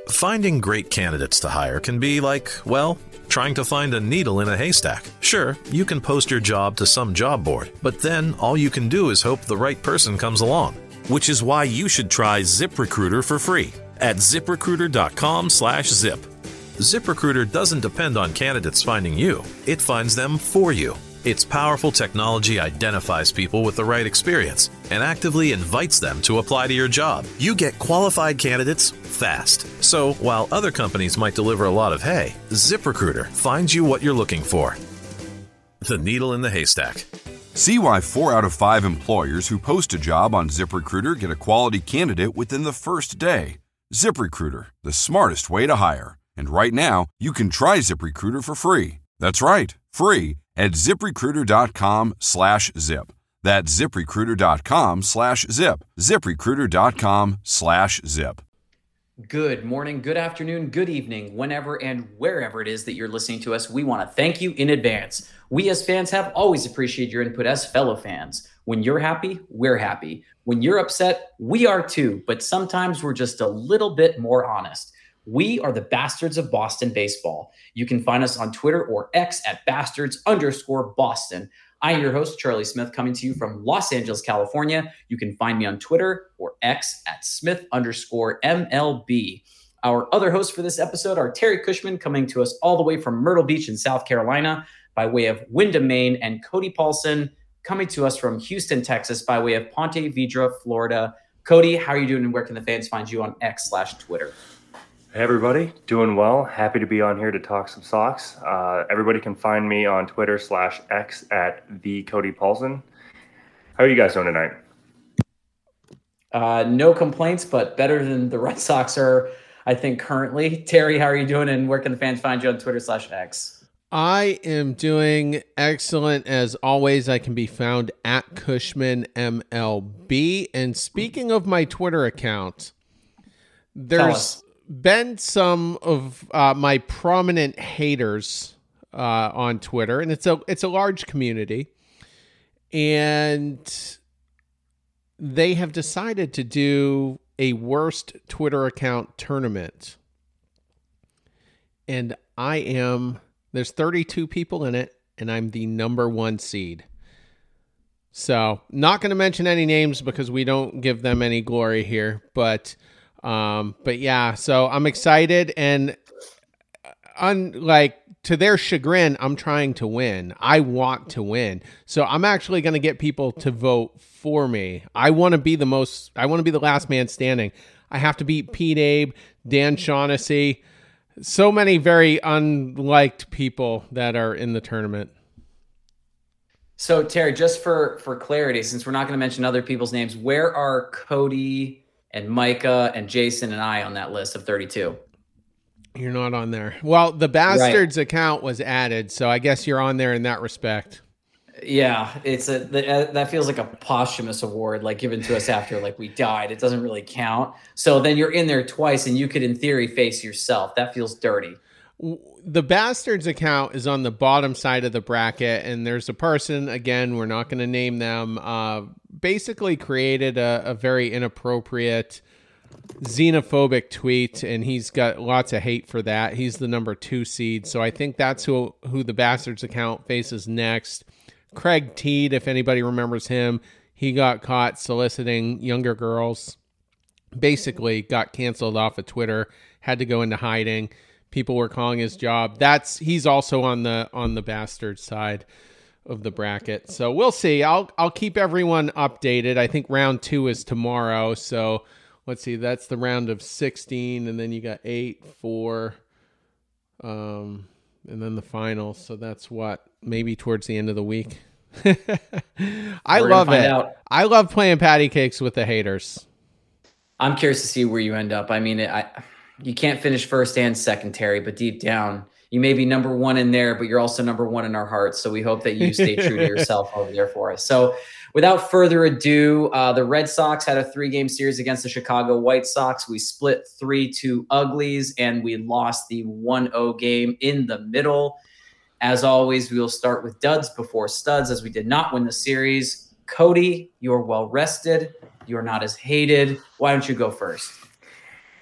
Finding great candidates to hire can be like, well, trying to find a needle in a haystack. Sure, you can post your job to some job board, but then all you can do is hope the right person comes along. Which is why you should try ZipRecruiter for free at ZipRecruiter.com/zip. ZipRecruiter doesn't depend on candidates finding you. It finds them for you. Its powerful technology identifies people with the right experience and actively invites them to apply to your job. You get qualified candidates fast. So while other companies might deliver a lot of hay, ZipRecruiter finds you what you're looking for. The needle in the haystack. See why 4 out of 5 employers who post a job on ZipRecruiter get a quality candidate within the first day. ZipRecruiter, the smartest way to hire. And right now, you can try ZipRecruiter for free. That's right, free at ZipRecruiter.com/zip. That's ZipRecruiter.com/zip. ZipRecruiter.com/zip. Good morning, good afternoon, good evening, whenever and wherever it is that you're listening to us. We want to thank you in advance. We as fans have always appreciated your input as fellow fans. When you're happy, we're happy. When you're upset, we are too. But sometimes we're just a little bit more honest. We are the Bastards of Boston Baseball. You can find us on Twitter or X at Bastards_Boston. I am your host, Charlie Smith, coming to you from Los Angeles, California. You can find me on Twitter or X at Smith_MLB. Our other hosts for this episode are Terry Cushman, coming to us all the way from Myrtle Beach in South Carolina by way of Wyndham, Maine, and Cody Paulson, coming to us from Houston, Texas by way of Ponte Vedra, Florida. Cody, how are you doing and where can the fans find you on X/Twitter? Hey everybody, doing well. Happy to be on here to talk some Sox. Everybody can find me on Twitter/X at the Cody Paulson. How are you guys doing tonight? No complaints, but better than the Red Sox are, I think, currently. Terry, how are you doing and where can the fans find you on Twitter/X? I am doing excellent as always. I can be found at Cushman MLB. And speaking of my Twitter account, there's been some of my prominent haters on Twitter, and it's a large community, and they have decided to do a worst Twitter account tournament. And there's 32 people in it, and I'm the number 1 seed. So not going to mention any names because we don't give them any glory here, but yeah, so I'm excited, and unlike to their chagrin, I'm trying to win. I want to win. So I'm actually going to get people to vote for me. I want to be the last man standing. I have to beat Pete Abe, Dan Shaughnessy, so many very unliked people that are in the tournament. So Terry, just for clarity, since we're not going to mention other people's names, where are Cody and Micah and Jason and I on that list of 32? You're not on there. Well, the Bastards account was added, so I guess you're on there in that respect. Yeah, that feels like a posthumous award, like given to us after like we died. It doesn't really count. So then you're in there twice, and you could, in theory, face yourself. That feels dirty. The Bastards account is on the bottom side of the bracket, and there's a person, again, we're not going to name them, basically created a very inappropriate xenophobic tweet, and he's got lots of hate for that. He's the number 2 seed, so I think that's who the Bastards account faces next. Craig Teed, if anybody remembers him, he got caught soliciting younger girls, basically got canceled off of Twitter, had to go into hiding. People were calling his job. He's also on the Bastards side of the bracket. So we'll see. I'll keep everyone updated. I think round 2 is tomorrow. So let's see. That's the round of 16, and then you got 8, 4, and then the final. So that's maybe towards the end of the week. I love it. I love playing patty cakes with the haters. I'm curious to see where you end up. I mean, you can't finish first and second, Terry, but deep down, you may be number 1 in there, but you're also number 1 in our hearts. So we hope that you stay true to yourself over there for us. So without further ado, the Red Sox had a 3-game series against the Chicago White Sox. We split 3-2 uglies, and we lost the 1-0 game in the middle. As always, we will start with duds before studs, as we did not win the series. Cody, you're well rested. You're not as hated. Why don't you go first?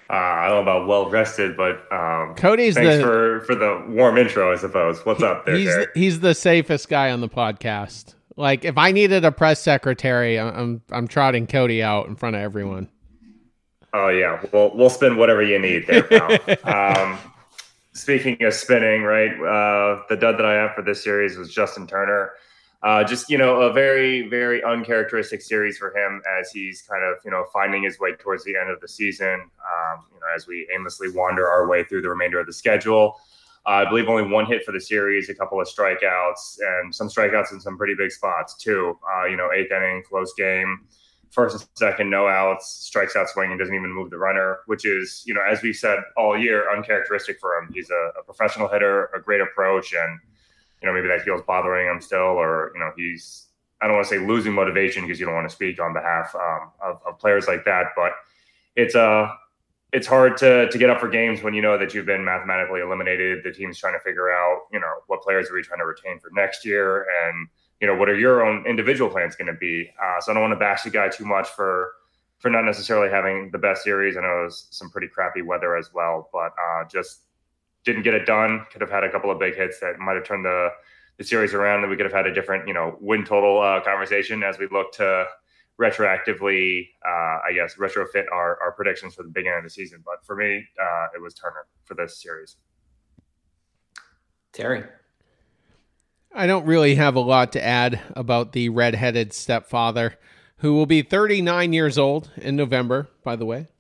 I don't know about well rested, but Cody's thanks for the warm intro, I suppose. What's up there? He's the safest guy on the podcast. Like if I needed a press secretary, I'm trotting Cody out in front of everyone. Oh yeah, we'll spin whatever you need there, pal. Speaking of spinning, right? The dud that I have for this series was Justin Turner. Just, a very, very uncharacteristic series for him as he's kind of, finding his way towards the end of the season, as we aimlessly wander our way through the remainder of the schedule. I believe only one hit for the series, a couple of strikeouts, and some strikeouts in some pretty big spots, too. Eighth inning, close game, first and second, no outs, strikes out swinging, doesn't even move the runner, which is, as we've said all year, uncharacteristic for him. He's a professional hitter, a great approach, and maybe that feels bothering him still, or, he's, I don't want to say losing motivation because you don't want to speak on behalf of players like that, but it's hard to get up for games when you know that you've been mathematically eliminated. The team's trying to figure out, what players are we trying to retain for next year, and, what are your own individual plans going to be? So I don't want to bash the guy too much for not necessarily having the best series. I know it was some pretty crappy weather as well, but just didn't get it done. Could have had a couple of big hits that might have turned the series around, and we could have had a different, win total conversation as we look to retroactively, retrofit our predictions for the beginning of the season. But for me, it was Turner for this series. Terry. I don't really have a lot to add about the redheaded stepfather, who will be 39 years old in November, by the way.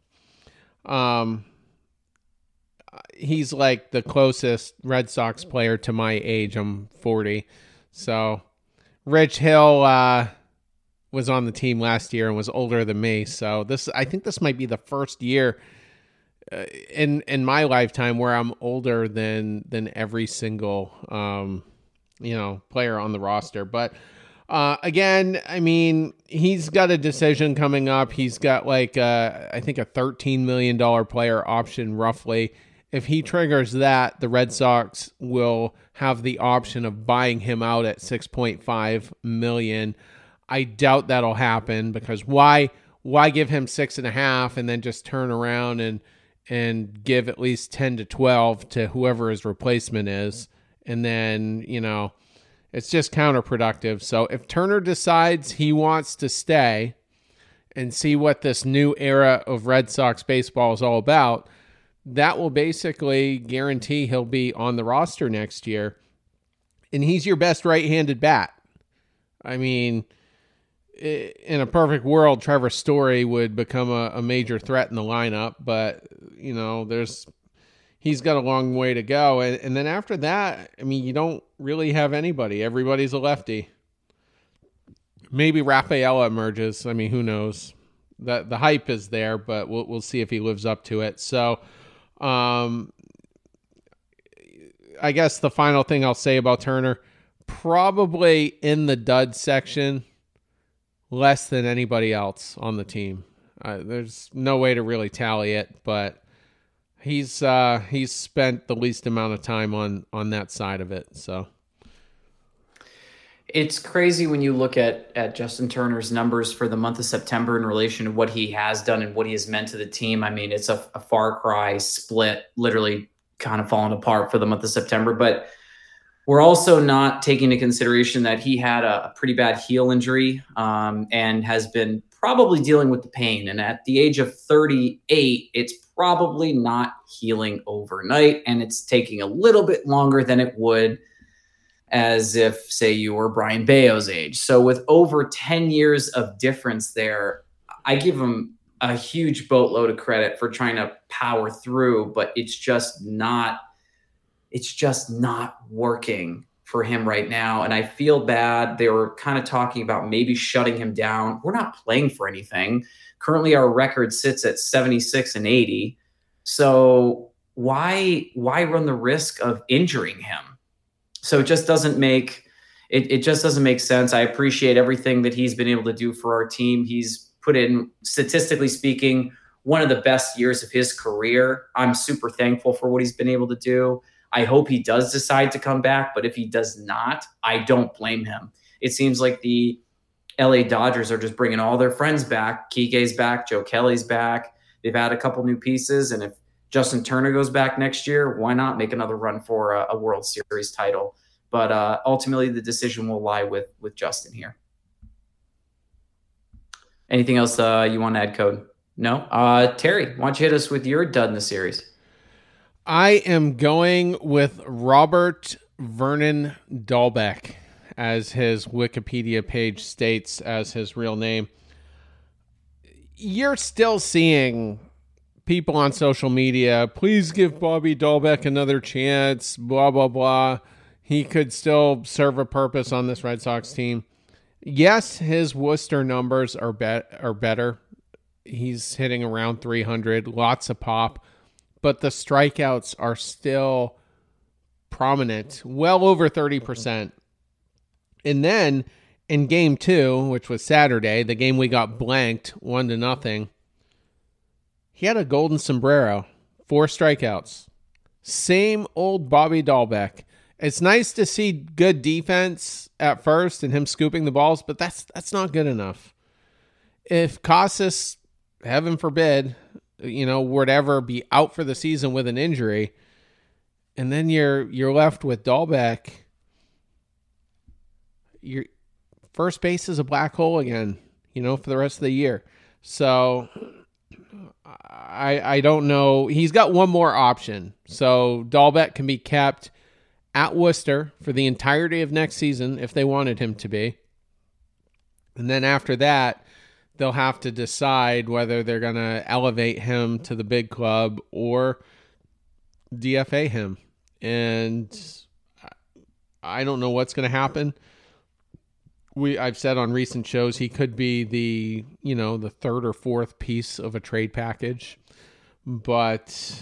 He's like the closest Red Sox player to my age. I'm 40. So Rich Hill was on the team last year and was older than me. So I think this might be the first year in my lifetime where I'm older than every single player on the roster. But again, I mean, he's got a decision coming up. He's got I think a $13 million player option roughly. If he triggers that, the Red Sox will have the option of buying him out at $6.5 million. I doubt that'll happen because why give him 6.5 and then just turn around and give at least 10 to 12 to whoever his replacement is, and then it's just counterproductive. So if Turner decides he wants to stay and see what this new era of Red Sox baseball is all about, that will basically guarantee he'll be on the roster next year. And he's your best right-handed bat. I mean, in a perfect world, Trevor Story would become a major threat in the lineup, but he's got a long way to go. And then after that, I mean, you don't really have anybody. Everybody's a lefty. Maybe Rafaela emerges. I mean, who knows? The hype is there, but we'll see if he lives up to it. So, I guess the final thing I'll say about Turner, probably in the dud section, less than anybody else on the team. There's no way to really tally it, but he's spent the least amount of time on that side of it. So it's crazy when you look at Justin Turner's numbers for the month of September in relation to what he has done and what he has meant to the team. I mean, it's a far cry split, literally kind of falling apart for the month of September. But we're also not taking into consideration that he had a pretty bad heel injury and has been probably dealing with the pain. And at the age of 38, it's probably not healing overnight, and it's taking a little bit longer than it would as if, say, you were Brian Bayo's age. So with over 10 years of difference there, I give him a huge boatload of credit for trying to power through, but it's just not working for him right now. And I feel bad. They were kind of talking about maybe shutting him down. We're not playing for anything. Currently, our record sits at 76-80. So why run the risk of injuring him? So it just doesn't make sense. I appreciate everything that he's been able to do for our team. He's put in, statistically speaking, one of the best years of his career. I'm super thankful for what he's been able to do. I hope he does decide to come back, but if he does not, I don't blame him. It seems like the LA Dodgers are just bringing all their friends back. Kike's back, Joe Kelly's back. They've had a couple new pieces, and if Justin Turner goes back next year, why not make another run for a World Series title? But ultimately, the decision will lie with Justin here. Anything else you want to add, Code? No? Terry, why don't you hit us with your dud in the series? I am going with Robert Vernon Dalbec, as his Wikipedia page states as his real name. You're still seeing people on social media, please give Bobby Dalbec another chance, blah, blah, blah. He could still serve a purpose on this Red Sox team. Yes, his Worcester numbers are better. He's hitting around 300, lots of pop, but the strikeouts are still prominent, well over 30%. And then in game 2, which was Saturday, the game we got blanked 1-0, he had a golden sombrero, 4 strikeouts. Same old Bobby Dalbec. It's nice to see good defense at first and him scooping the balls, but that's not good enough. If Casas, heaven forbid, would ever be out for the season with an injury, and then you're left with Dalbec, your first base is a black hole again, for the rest of the year. So I don't know. He's got one more option. So Dalbec can be kept at Worcester for the entirety of next season if they wanted him to be. And then after that, they'll have to decide whether they're going to elevate him to the big club or DFA him. And I don't know what's going to happen. I've said on recent shows he could be the third or fourth piece of a trade package. But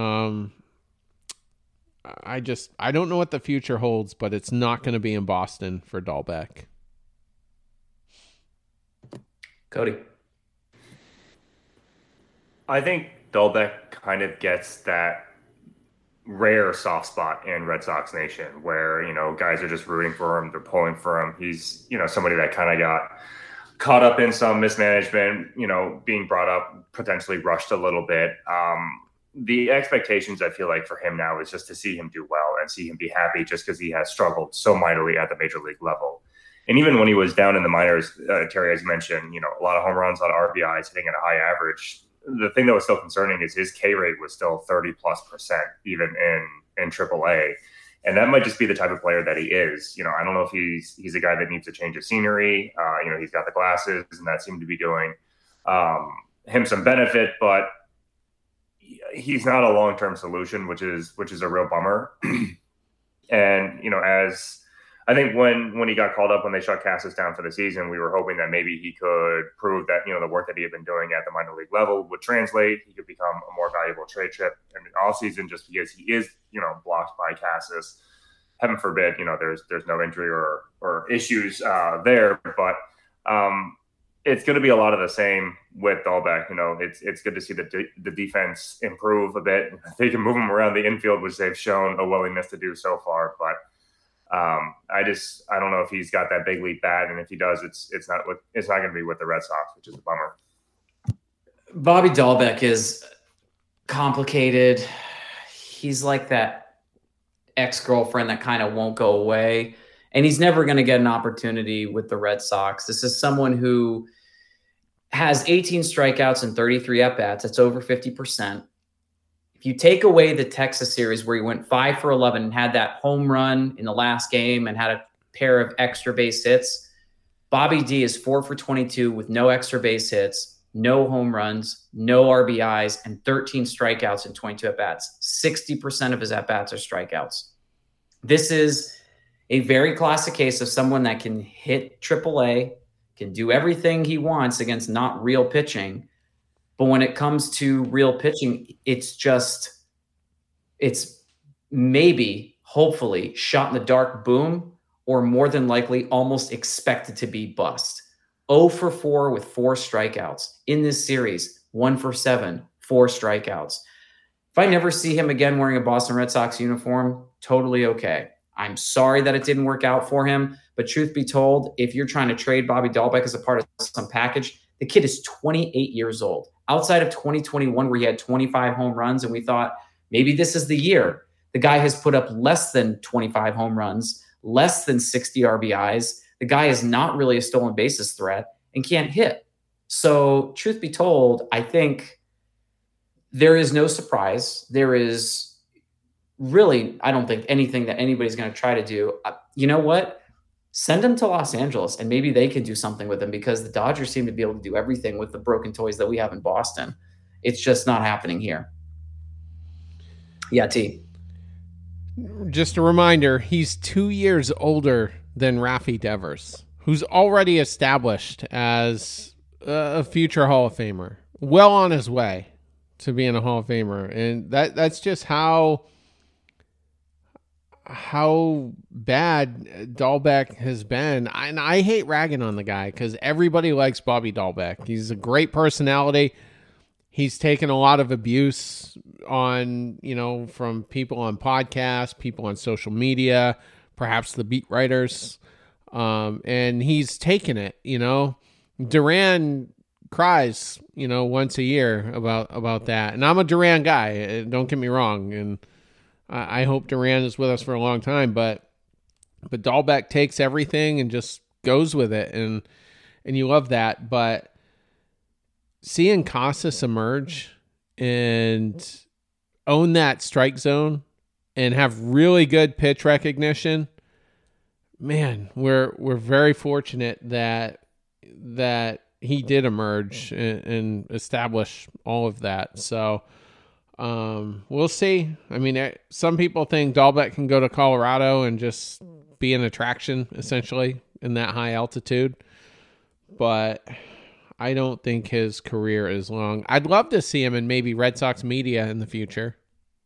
I don't know what the future holds, but it's not going to be in Boston for Dalbec. Cody. I think Dalbec kind of gets that rare soft spot in Red Sox Nation where, guys are just rooting for him. They're pulling for him. He's, somebody that kind of got caught up in some mismanagement, being brought up, potentially rushed a little bit. The expectations, I feel like, for him now is just to see him do well and see him be happy just because he has struggled so mightily at the major league level. And even when he was down in the minors, Terry, as you mentioned, a lot of home runs, a lot of RBIs, hitting at a high average. The thing that was still concerning is his K rate was still 30+% even in AAA. And that might just be the type of player that he is. I don't know if he's a guy that needs to change his scenery. He's got the glasses, and that seemed to be doing him some benefit, but he's not a long-term solution, which is a real bummer. And, as I think when he got called up, when they shut Casas down for the season, we were hoping that maybe he could prove that, the work that he had been doing at the minor league level would translate. He could become a more valuable trade chip in the offseason just because he is, blocked by Casas. Heaven forbid, there's no injury or issues there. But it's going to be a lot of the same with Dalbec. It's good to see the defense improve a bit. They can move him around the infield, which they've shown a willingness to do so far. But I don't know if he's got that big leap bat, and if he does, it's not going to be with the Red Sox, which is a bummer. Bobby Dalbec is complicated. He's like that ex-girlfriend that kind of won't go away, and he's never going to get an opportunity with the Red Sox. This is someone who has 18 strikeouts and 33 at-bats. That's over 50%. If you take away the Texas series where he went 5 for 11 and had that home run in the last game and had a pair of extra base hits, Bobby D is 4 for 22 with no extra base hits, no home runs, no RBIs, and 13 strikeouts and 22 at-bats. 60% of his at-bats are strikeouts. This is a very classic case of someone that can hit AAA, can do everything he wants against not real pitching. But when it comes to real pitching, it's maybe, hopefully, shot in the dark boom, or more than likely almost expected to be bust. 0 for 4 with 4 strikeouts. In this series, 1 for 7, 4 strikeouts. If I never see him again wearing a Boston Red Sox uniform, totally okay. I'm sorry that it didn't work out for him, but truth be told, if you're trying to trade Bobby Dalbec as a part of some package, the kid is 28 years old. outside of 2021 where he had 25 home runs and we thought maybe this is the year. The guy has put up less than 25 home runs, less than 60 RBIs. The guy is not really a stolen bases threat and can't hit. So truth be told, I think there is no surprise. There is really, I don't think anything that anybody's going to try to do. You know what? Send him to Los Angeles and maybe they can do something with him, because the Dodgers seem to be able to do everything with the broken toys that we have in Boston. It's just not happening here. Yeah, T. Just a reminder, he's 2 years older than Rafi Devers, who's already established as a future Hall of Famer, well on his way to being a Hall of Famer. And that's just how bad Dalbec has been. And I hate ragging on the guy because everybody likes Bobby Dalbec. He's a great personality. He's taken a lot of abuse on, from people on podcasts, people on social media, perhaps the beat writers. And he's taken it, Duran cries, once a year about that. And I'm a Duran guy, don't get me wrong. And I hope Duran is with us for a long time, but Dalbec takes everything and just goes with it. And you love that. But seeing Casas emerge and own that strike zone and have really good pitch recognition, man, we're very fortunate that he did emerge and establish all of that. So we'll see. I mean, some people think Dalbec can go to Colorado and just be an attraction essentially in that high altitude, but I don't think his career is long. I'd love to see him in maybe Red Sox media in the future.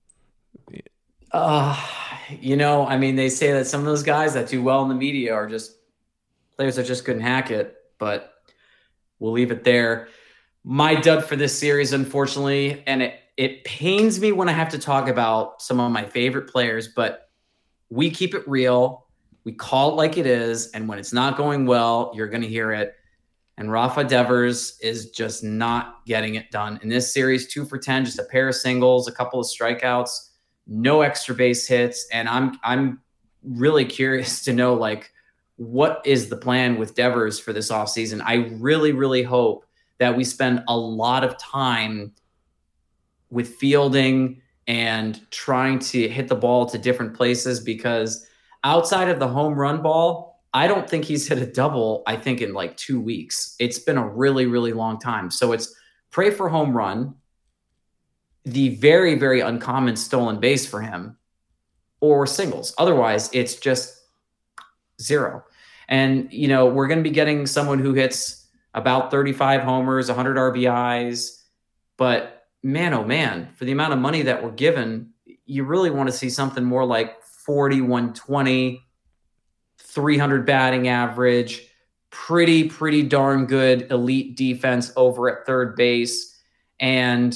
I mean, they say that some of those guys that do well in the media are just players that just couldn't hack it, but we'll leave it there. My dud for this series, unfortunately, and it pains me when I have to talk about some of my favorite players, but we keep it real. We call it like it is, and when it's not going well, you're going to hear it. And Rafa Devers is just not getting it done. In this series, 2 for 10, just a pair of singles, a couple of strikeouts, no extra base hits. And I'm really curious to know, what is the plan with Devers for this offseason? I really, really hope that we spend a lot of time with fielding and trying to hit the ball to different places, because outside of the home run ball, I don't think he's hit a double, I think, in 2 weeks. It's been a really, really long time. So it's pray for home run, the very, very uncommon stolen base for him, or singles. Otherwise, it's just zero. And, we're going to be getting someone who hits about 35 homers, 100 RBIs. But man, oh man, for the amount of money that we're given, you really want to see something more like 40, 120, 300 batting average, pretty darn good elite defense over at third base. And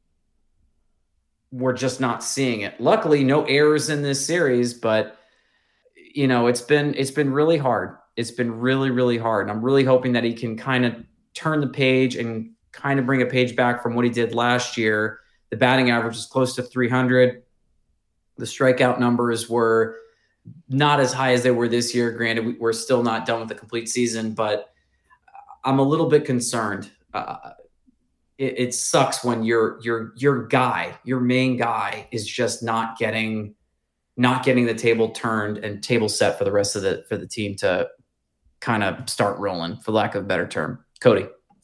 we're just not seeing it. Luckily, no errors in this series, but it's been really hard. It's been really, really hard. And I'm really hoping that he can kind of turn the page and kind of bring a page back from what he did last year. The batting average is close to 300. The strikeout numbers were not as high as they were this year. Granted, we're still not done with the complete season, but I'm a little bit concerned. It sucks when your main guy is just not getting the table turned and table set for the rest of the team to kind of start rolling, for lack of a better term. Cody.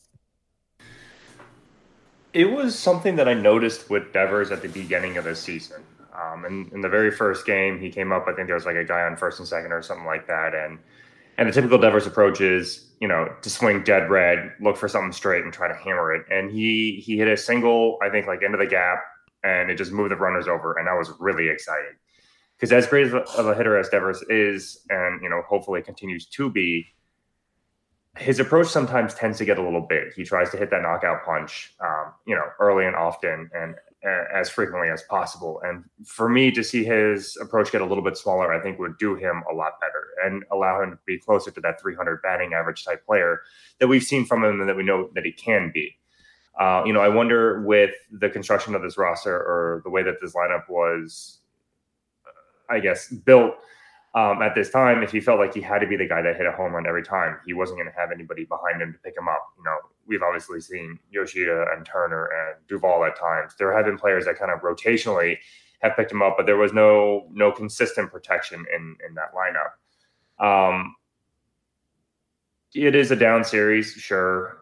It was something that I noticed with Devers at the beginning of the season. In the very first game, he came up, I think there was a guy on first and second or something like that. And the typical Devers approach is, to swing dead red, look for something straight and try to hammer it. And he hit a single, I think, into the gap, and it just moved the runners over. And I was really excited because as great of a hitter as Devers is, and, hopefully continues to be, his approach sometimes tends to get a little big. He tries to hit that knockout punch, early and often and as frequently as possible. And for me to see his approach get a little bit smaller, I think would do him a lot better and allow him to be closer to that 300 batting average type player that we've seen from him and that we know that he can be. I wonder with the construction of this roster or the way that this lineup was, I guess, built at this time, if he felt like he had to be the guy that hit a home run every time, he wasn't going to have anybody behind him to pick him up. We've obviously seen Yoshida and Turner and Duvall at times. There have been players that kind of rotationally have picked him up, but there was no consistent protection in that lineup. It is a down series, sure.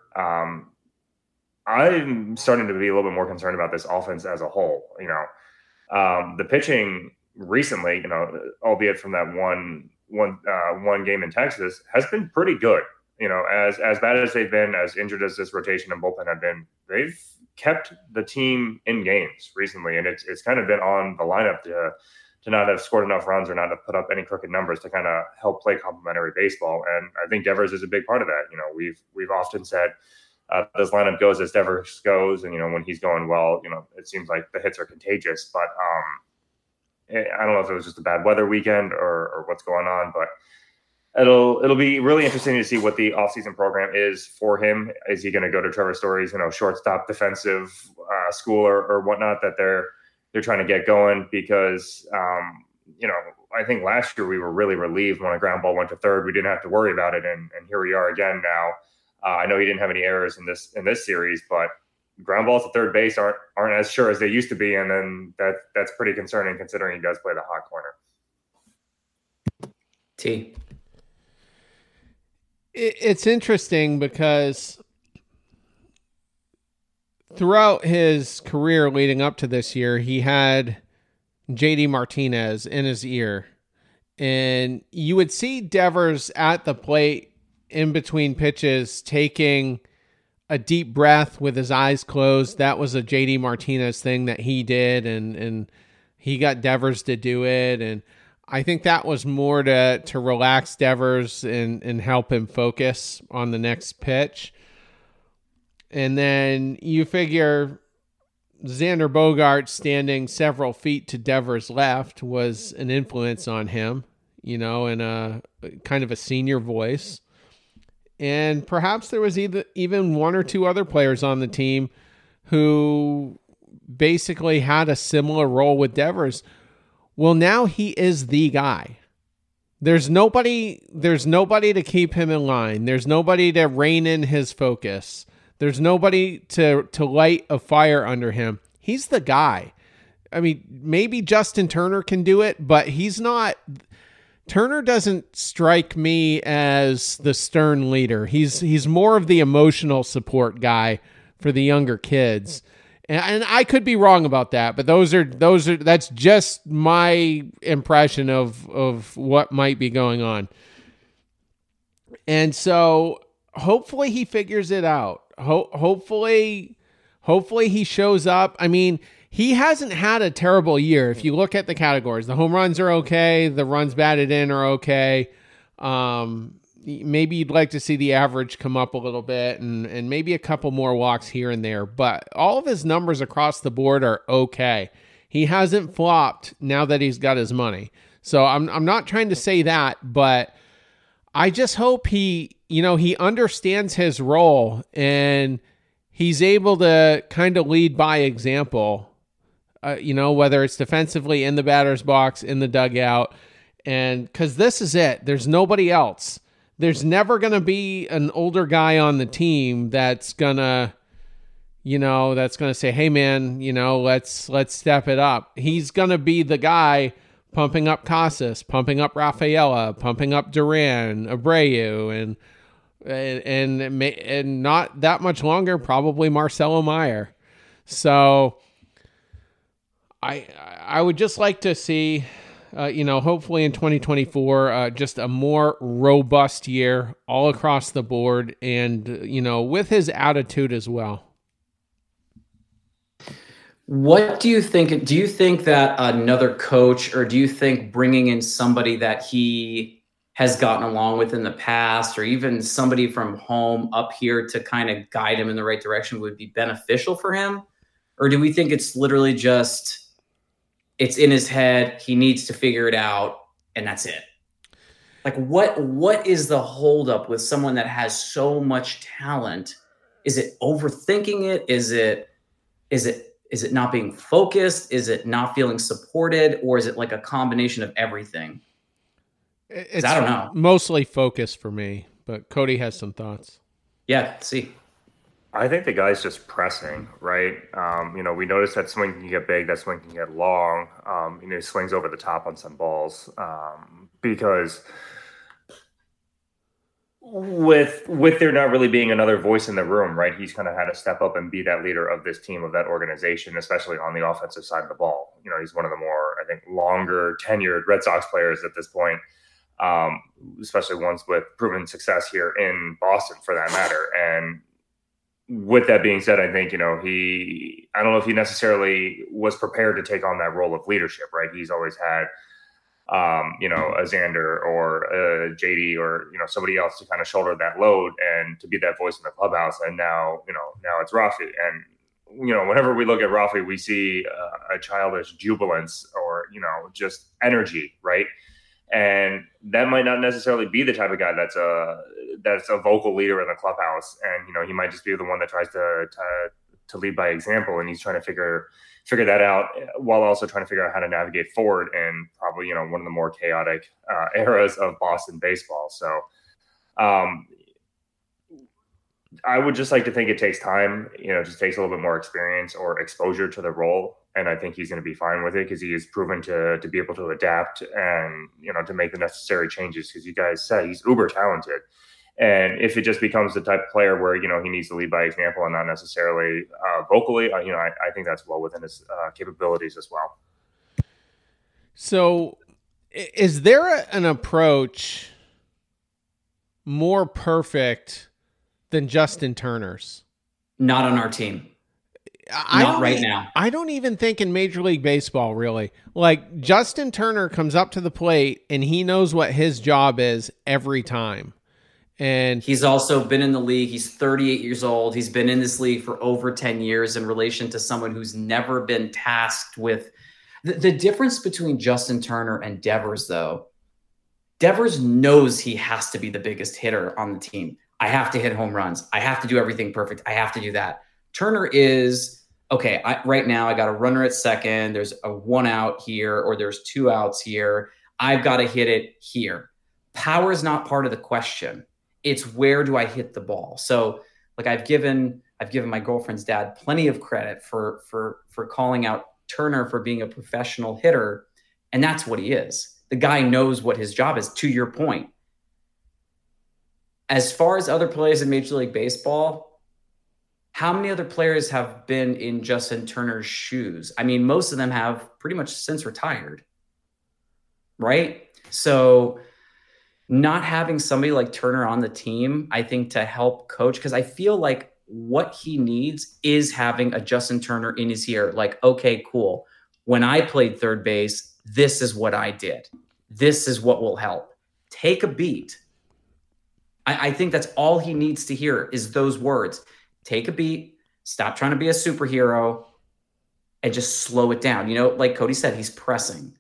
I'm starting to be a little bit more concerned about this offense as a whole. The pitching recently, albeit from that one game in Texas, has been pretty good. As bad as they've been, as injured as this rotation and bullpen have been, they've kept the team in games recently, and it's kind of been on the lineup to not have scored enough runs or not have put up any crooked numbers to kind of help play complementary baseball. And I think Devers is a big part of that. We've often said this lineup goes as Devers goes, and when he's going well, it seems like the hits are contagious. But I don't know if it was just a bad weather weekend or what's going on, but it'll be really interesting to see what the offseason program is for him. Is he going to go to Trevor Story's, shortstop defensive school or whatnot that they're trying to get going? Because, I think last year we were really relieved when a ground ball went to third. We didn't have to worry about it. And here we are again now. I know he didn't have any errors in this series, but ground balls at third base aren't as sure as they used to be. And then that's pretty concerning considering he does play the hot corner. T. It's interesting because throughout his career leading up to this year, he had JD Martinez in his ear. And you would see Devers at the plate in between pitches taking a deep breath with his eyes closed. That was a JD Martinez thing that he did, and he got Devers to do it. And I think that was more to relax Devers and help him focus on the next pitch. And then you figure Xander Bogaerts standing several feet to Devers' left was an influence on him, in a kind of a senior voice. And perhaps there was even one or two other players on the team who basically had a similar role with Devers. Well, now he is the guy. There's nobody to keep him in line. There's nobody to rein in his focus. There's nobody to light a fire under him. He's the guy. I mean, maybe Justin Turner can do it, but he's not. Turner doesn't strike me as the stern leader. He's more of the emotional support guy for the younger kids. And I could be wrong about that, but that's just my impression of what might be going on. And so hopefully he figures it out. Hopefully he shows up. I mean, he hasn't had a terrible year. If you look at the categories, the home runs are okay. The runs batted in are okay. Maybe you'd like to see the average come up a little bit and maybe a couple more walks here and there, but all of his numbers across the board are okay. He hasn't flopped now that he's got his money. So I'm not trying to say that, but I just hope he understands his role and he's able to kind of lead by example, whether it's defensively in the batter's box, in the dugout, and because this is it. There's nobody else. There's never going to be an older guy on the team that's going to say, hey man, let's step it up. He's going to be the guy pumping up Casas, pumping up Rafaela, pumping up Duran, Abreu, and not that much longer, probably Marcelo Meyer. So I would just like to see, hopefully in 2024, just a more robust year all across the board and, with his attitude as well. What do you think? Do you think that another coach, or do you think bringing in somebody that he has gotten along with in the past, or even somebody from home up here to kind of guide him in the right direction would be beneficial for him? Or do we think it's literally just, it's in his head, he needs to figure it out, and that's it? Like, what is the holdup with someone that has so much talent Is it overthinking it? Is it not being focused? Is it not feeling supported? Or is it like a combination of everything? It's I don't know. Mostly focus for me, but Cody has some thoughts. Yeah, see. I think the guy's just pressing, right? We noticed that swing can get big, that swing can get long. He swings over the top on some balls because with there not really being another voice in the room, right? He's kind of had to step up and be that leader of this team, of that organization, especially on the offensive side of the ball. He's one of the more, I think, longer tenured Red Sox players at this point, especially ones with proven success here in Boston, for that matter. And with that being said, I think, I don't know if he necessarily was prepared to take on that role of leadership, right? He's always had, a Xander or a JD or, somebody else to kind of shoulder that load and to be that voice in the clubhouse. And now it's Rafi. And, whenever we look at Rafi, we see a childish jubilance or, just energy, right? And that might not necessarily be the type of guy that's a vocal leader in the clubhouse. And, he might just be the one that tries to lead by example. And he's trying to figure that out while also trying to figure out how to navigate forward in probably, one of the more chaotic eras of Boston baseball. So I would just like to think it takes time, just takes a little bit more experience or exposure to the role. And I think he's going to be fine with it because he has proven to be able to adapt and, to make the necessary changes, because you guys said he's uber talented. And if it just becomes the type of player where, he needs to lead by example and not necessarily vocally, I think that's well within his capabilities as well. So is there an approach more perfect than Justin Turner's? Not on our team. Not right now. I don't even think in Major League Baseball, really. Like, Justin Turner comes up to the plate and he knows what his job is every time. And he's also been in the league. He's 38 years old. He's been in this league for over 10 years in relation to someone who's never been tasked with the difference between Justin Turner and Devers, though. Devers knows he has to be the biggest hitter on the team. I have to hit home runs. I have to do everything perfect. I have to do that. Turner is, okay, right now I got a runner at second. There's a 1 out here, or there's 2 outs here. I've got to hit it here. Power is not part of the question. It's where do I hit the ball? So, like, I've given my girlfriend's dad plenty of credit for calling out Turner for being a professional hitter, and that's what he is. The guy knows what his job is, to your point. As far as other players in Major League Baseball, how many other players have been in Justin Turner's shoes? I mean, most of them have pretty much since retired, right? So not having somebody like Turner on the team, I think, to help coach, because I feel like what he needs is having a Justin Turner in his ear. Like, okay, cool. When I played third base, this is what I did. This is what will help. Take a beat. I think that's all he needs to hear is those words. Take a beat, stop trying to be a superhero, and just slow it down. Like Cody said, he's pressing.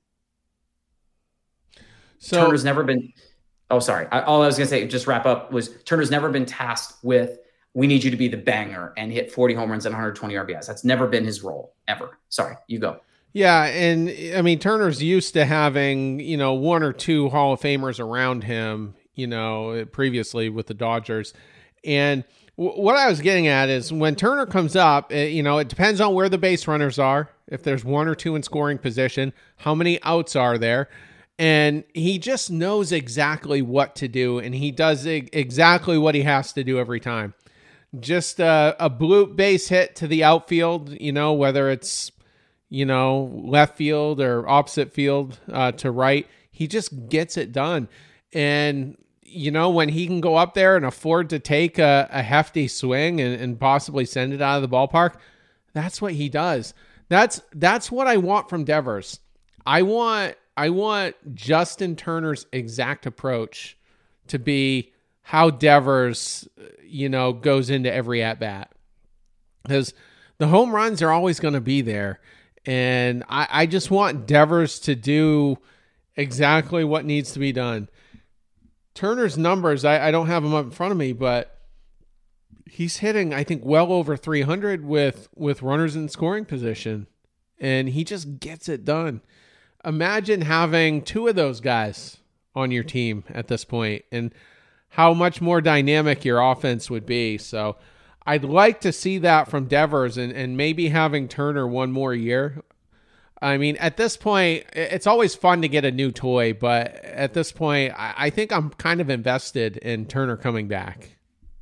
So Turner's never been... Oh, sorry. All I was going to say, just wrap up, was Turner's never been tasked with, we need you to be the banger and hit 40 home runs and 120 RBIs. That's never been his role, ever. Sorry, you go. Yeah, and I mean, Turner's used to having, 1 or 2 Hall of Famers around him, previously with the Dodgers. And what I was getting at is when Turner comes up, it depends on where the base runners are. If there's 1 or 2 in scoring position, how many outs are there? And he just knows exactly what to do, and he does exactly what he has to do every time. Just a blue base hit to the outfield, whether it's, left field or opposite field to right, he just gets it done. And, when he can go up there and afford to take a hefty swing and possibly send it out of the ballpark, that's what he does. That's what I want from Devers. I want Justin Turner's exact approach to be how Devers, goes into every at-bat. Because the home runs are always going to be there. And I just want Devers to do exactly what needs to be done. Turner's numbers, I don't have them up in front of me, but he's hitting, I think, well over 300 with runners in scoring position, and he just gets it done. Imagine having two of those guys on your team at this point and how much more dynamic your offense would be. So I'd like to see that from Devers and maybe having Turner one more year. I mean, at this point, it's always fun to get a new toy, but at this point, I think I'm kind of invested in Turner coming back.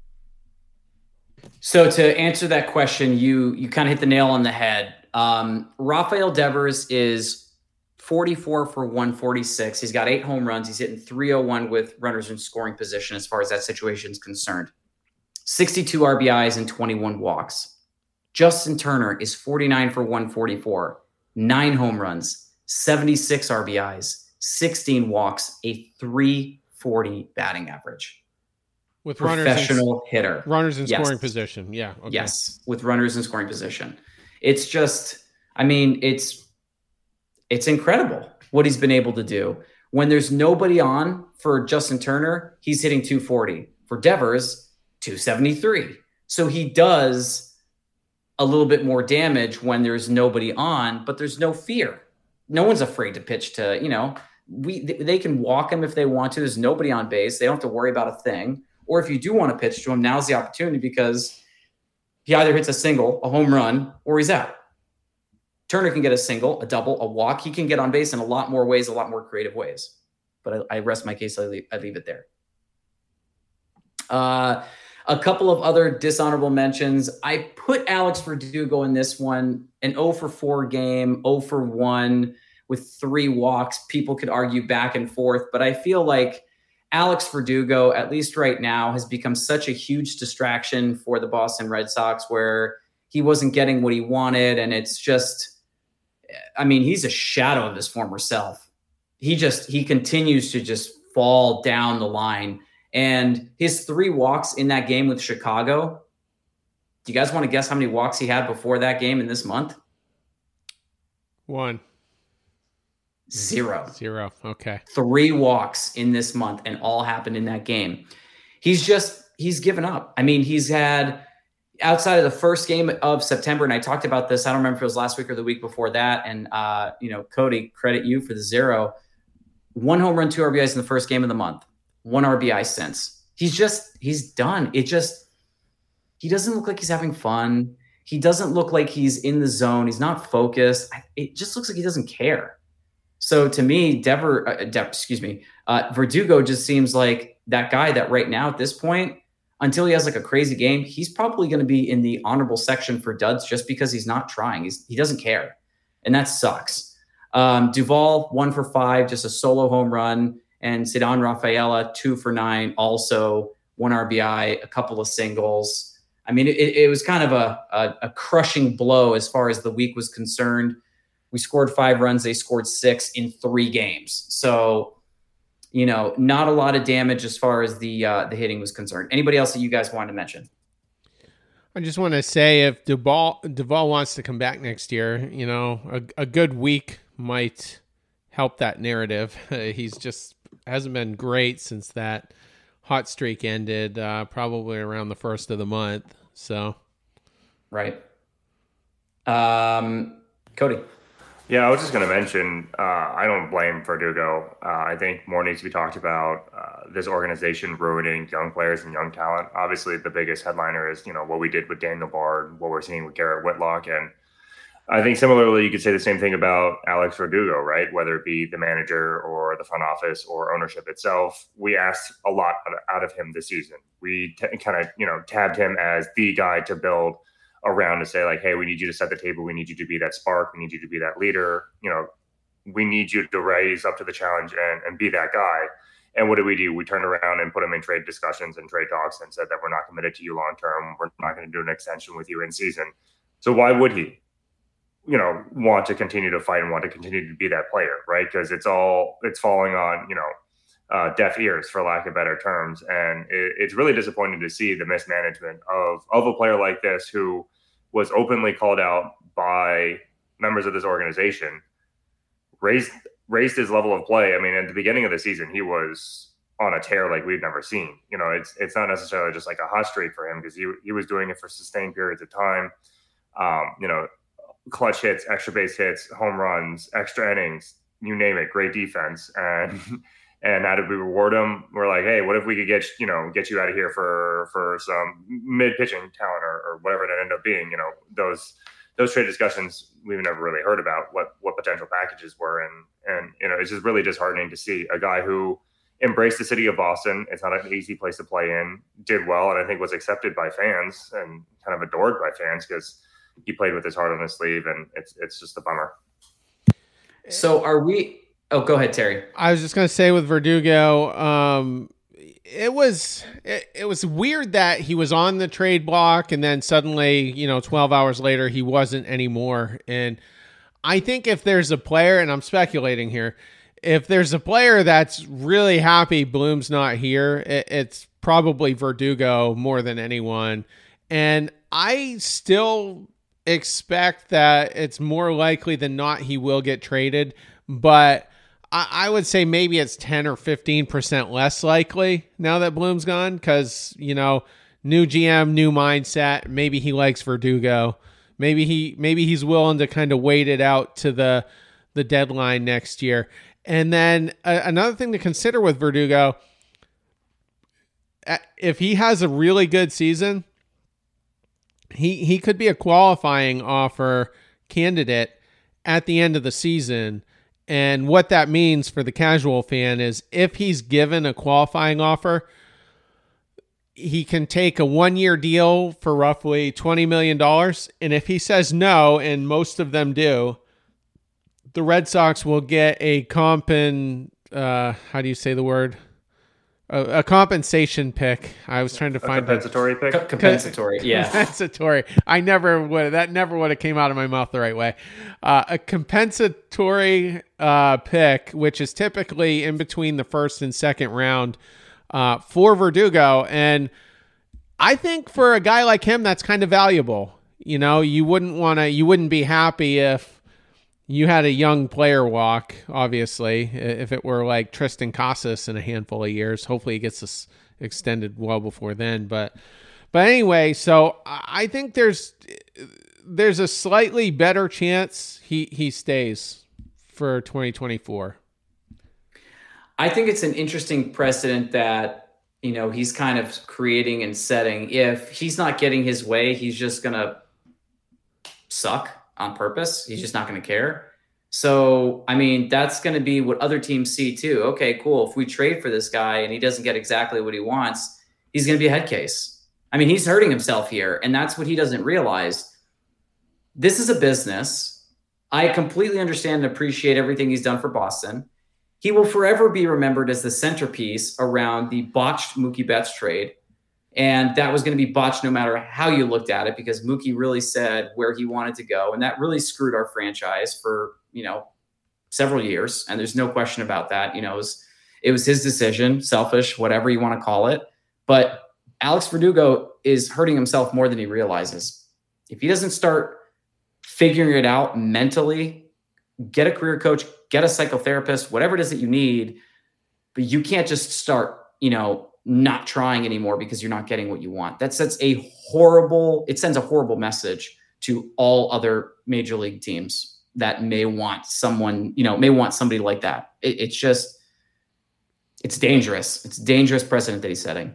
So to answer that question, you kind of hit the nail on the head. Rafael Devers is 44 for 146. He's got 8 home runs. He's hitting 301 with runners in scoring position as far as that situation is concerned. 62 RBIs and 21 walks. Justin Turner is 49 for 144. 9 home runs, 76 RBIs, 16 walks, a 340 batting average. With professional hitter. Runners in scoring position. Yeah. Okay. Yes, with runners in scoring position. It's just, I mean, it's incredible what he's been able to do. When there's nobody on for Justin Turner, he's hitting 240. For Devers, 273. So he does a little bit more damage when there's nobody on, but there's no fear. No one's afraid to pitch to, they can walk him if they want to. There's nobody on base. They don't have to worry about a thing. Or if you do want to pitch to him, now's the opportunity because he either hits a single, a home run, or he's out. Turner can get a single, a double, a walk. He can get on base in a lot more ways, a lot more creative ways. But I rest my case. I leave it there. A couple of other dishonorable mentions. I put Alex Verdugo in this one, an 0 for 4 game, 0 for 1 with 3 walks. People could argue back and forth, but I feel like Alex Verdugo, at least right now, has become such a huge distraction for the Boston Red Sox where he wasn't getting what he wanted. And it's just, I mean, he's a shadow of his former self. He continues to just fall down the line. And his 3 walks in that game with Chicago, do you guys want to guess how many walks he had before that game in this month? 1. 0. Okay. 3 walks in this month, and all happened in that game. He's given up. I mean, he's had, outside of the first game of September, and I talked about this, I don't remember if it was last week or the week before that, and, Cody, credit you for the 0. 1 home run, 2 RBIs in the first game of the month. 1 RBI since. He's done. He doesn't look like he's having fun. He doesn't look like he's in the zone. He's not focused. It just looks like he doesn't care. So to me, Verdugo just seems like that guy that right now at this point, until he has like a crazy game, he's probably going to be in the honorable section for duds just because he's not trying. He doesn't care. And that sucks. Duvall, 1 for 5, just a solo home run. And Ceddanne Rafaela, 2 for 9, also 1 RBI, a couple of singles. I mean, it was kind of a crushing blow as far as the week was concerned. We scored 5 runs. They scored 6 in 3 games. So, not a lot of damage as far as the hitting was concerned. Anybody else that you guys wanted to mention? I just want to say if Duvall wants to come back next year, a good week might help that narrative. He's just hasn't been great since that hot streak ended, probably around the first of the month. So, right. Cody. Yeah, I was just going to mention, I don't blame Verdugo. I think more needs to be talked about. This organization ruining young players and young talent. Obviously, the biggest headliner is, what we did with Daniel Bard, what we're seeing with Garrett Whitlock. And I think similarly, you could say the same thing about Alex Verdugo, right? Whether it be the manager or the front office or ownership itself, we asked a lot out of him this season. We kind of, tabbed him as the guy to build around to say like, hey, we need you to set the table. We need you to be that spark. We need you to be that leader. We need you to raise up to the challenge and be that guy. And what did we do? We turned around and put him in trade discussions and trade talks and said that we're not committed to you long term. We're not going to do an extension with you in season. So why would he, want to continue to fight and want to continue to be that player, right? Because it's falling on, deaf ears, for lack of better terms. And it's really disappointing to see the mismanagement of a player like this who was openly called out by members of this organization, raised his level of play. I mean, at the beginning of the season, he was on a tear like we've never seen. It's not necessarily just like a hot streak for him, because he was doing it for sustained periods of time. Clutch hits, extra base hits, home runs, extra innings, you name it, great defense. And how did we reward him? We're like, hey, what if we could get you out of here for some mid pitching talent or whatever that ended up being? Those trade discussions we've never really heard about what potential packages were, and it's just really disheartening to see a guy who embraced the city of Boston. It's not an easy place to play in. Did well, and I think was accepted by fans and kind of adored by fans because he played with his heart on his sleeve, and it's just a bummer. So are we? Oh, go ahead, Terry. I was just going to say with Verdugo, it was weird that he was on the trade block and then suddenly, 12 hours later, he wasn't anymore. And I think if there's a player, and I'm speculating here, if there's a player that's really happy Bloom's not here, it's probably Verdugo more than anyone. And I still expect that it's more likely than not he will get traded, but I would say maybe it's 10 or 15% less likely now that Bloom's gone because, new GM, new mindset. Maybe he likes Verdugo. Maybe he's willing to kind of wait it out to the deadline next year. And then another thing to consider with Verdugo, if he has a really good season, he could be a qualifying offer candidate at the end of the season. And what that means for the casual fan is if he's given a qualifying offer, he can take a 1-year deal for roughly $20 million. And if he says no, and most of them do, the Red Sox will get a how do you say the word? A compensation pick. I was trying to find a compensatory pick. Compensatory, yeah. Compensatory. That never would have came out of my mouth the right way. A compensatory pick, which is typically in between the first and second round for Verdugo, and I think for a guy like him, that's kind of valuable. You wouldn't be happy if you had a young player walk, obviously, if it were like Tristan Casas in a handful of years. Hopefully he gets this extended well before then. But anyway, so I think there's a slightly better chance he stays for 2024. I think it's an interesting precedent that, he's kind of creating and setting. If he's not getting his way, he's just going to suck on purpose. He's just not going to care. So, that's going to be what other teams see too. Okay, cool. If we trade for this guy and he doesn't get exactly what he wants, he's going to be a head case. He's hurting himself here, and that's what he doesn't realize. This is a business. I completely understand and appreciate everything he's done for Boston. He will forever be remembered as the centerpiece around the botched Mookie Betts trade. And that was going to be botched no matter how you looked at it, because Mookie really said where he wanted to go. And that really screwed our franchise for, several years. And there's no question about that. It was his decision, selfish, whatever you want to call it. But Alex Verdugo is hurting himself more than he realizes. If he doesn't start figuring it out mentally, get a career coach, get a psychotherapist, whatever it is that you need, but you can't just start, not trying anymore because you're not getting what you want. It sends a horrible message to all other major league teams that may want somebody like that. It's dangerous. It's a dangerous precedent that he's setting.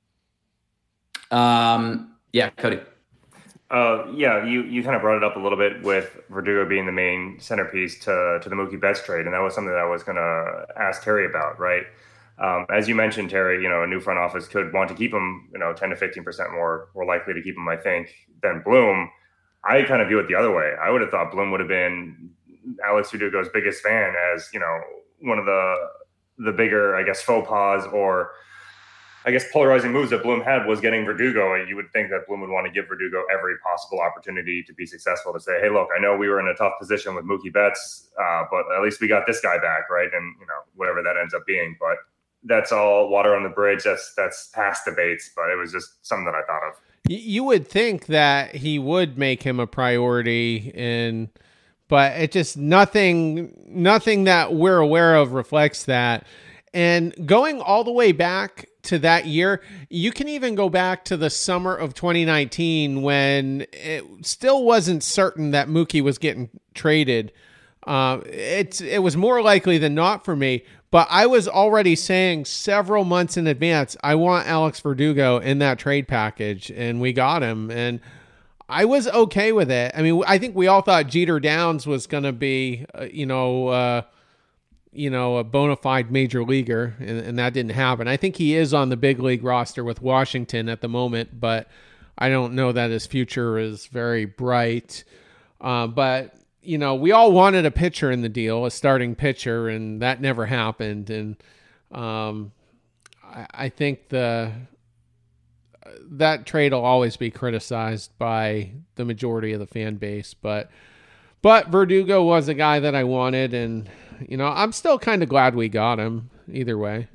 Yeah, Cody. You kind of brought it up a little bit with Verdugo being the main centerpiece to the Mookie Betts trade. And that was something that I was going to ask Terry about, right? As you mentioned, Terry, a new front office could want to keep him, 10 to 15% more likely to keep him, I think, than Bloom. I kind of view it the other way. I would have thought Bloom would have been Alex Verdugo's biggest fan, as, one of the bigger, I guess, faux pas or, I guess, polarizing moves that Bloom had was getting Verdugo. And you would think that Bloom would want to give Verdugo every possible opportunity to be successful, to say, hey, look, I know we were in a tough position with Mookie Betts, but at least we got this guy back, right? And, whatever that ends up being. But that's all water on the bridge. That's past debates, but it was just something that I thought of. You would think that he would make him a priority, but it just nothing that we're aware of reflects that. And going all the way back to that year, you can even go back to the summer of 2019 when it still wasn't certain that Mookie was getting traded. It was more likely than not for me, but I was already saying several months in advance, I want Alex Verdugo in that trade package, and we got him, and I was okay with it. I mean, I think we all thought Jeter Downs was going to be, a bona fide major leaguer, and that didn't happen. I think he is on the big league roster with Washington at the moment, but I don't know that his future is very bright. But we all wanted a pitcher in the deal, a starting pitcher, and that never happened. And I think that trade will always be criticized by the majority of the fan base. But Verdugo was a guy that I wanted, and I'm still kind of glad we got him either way.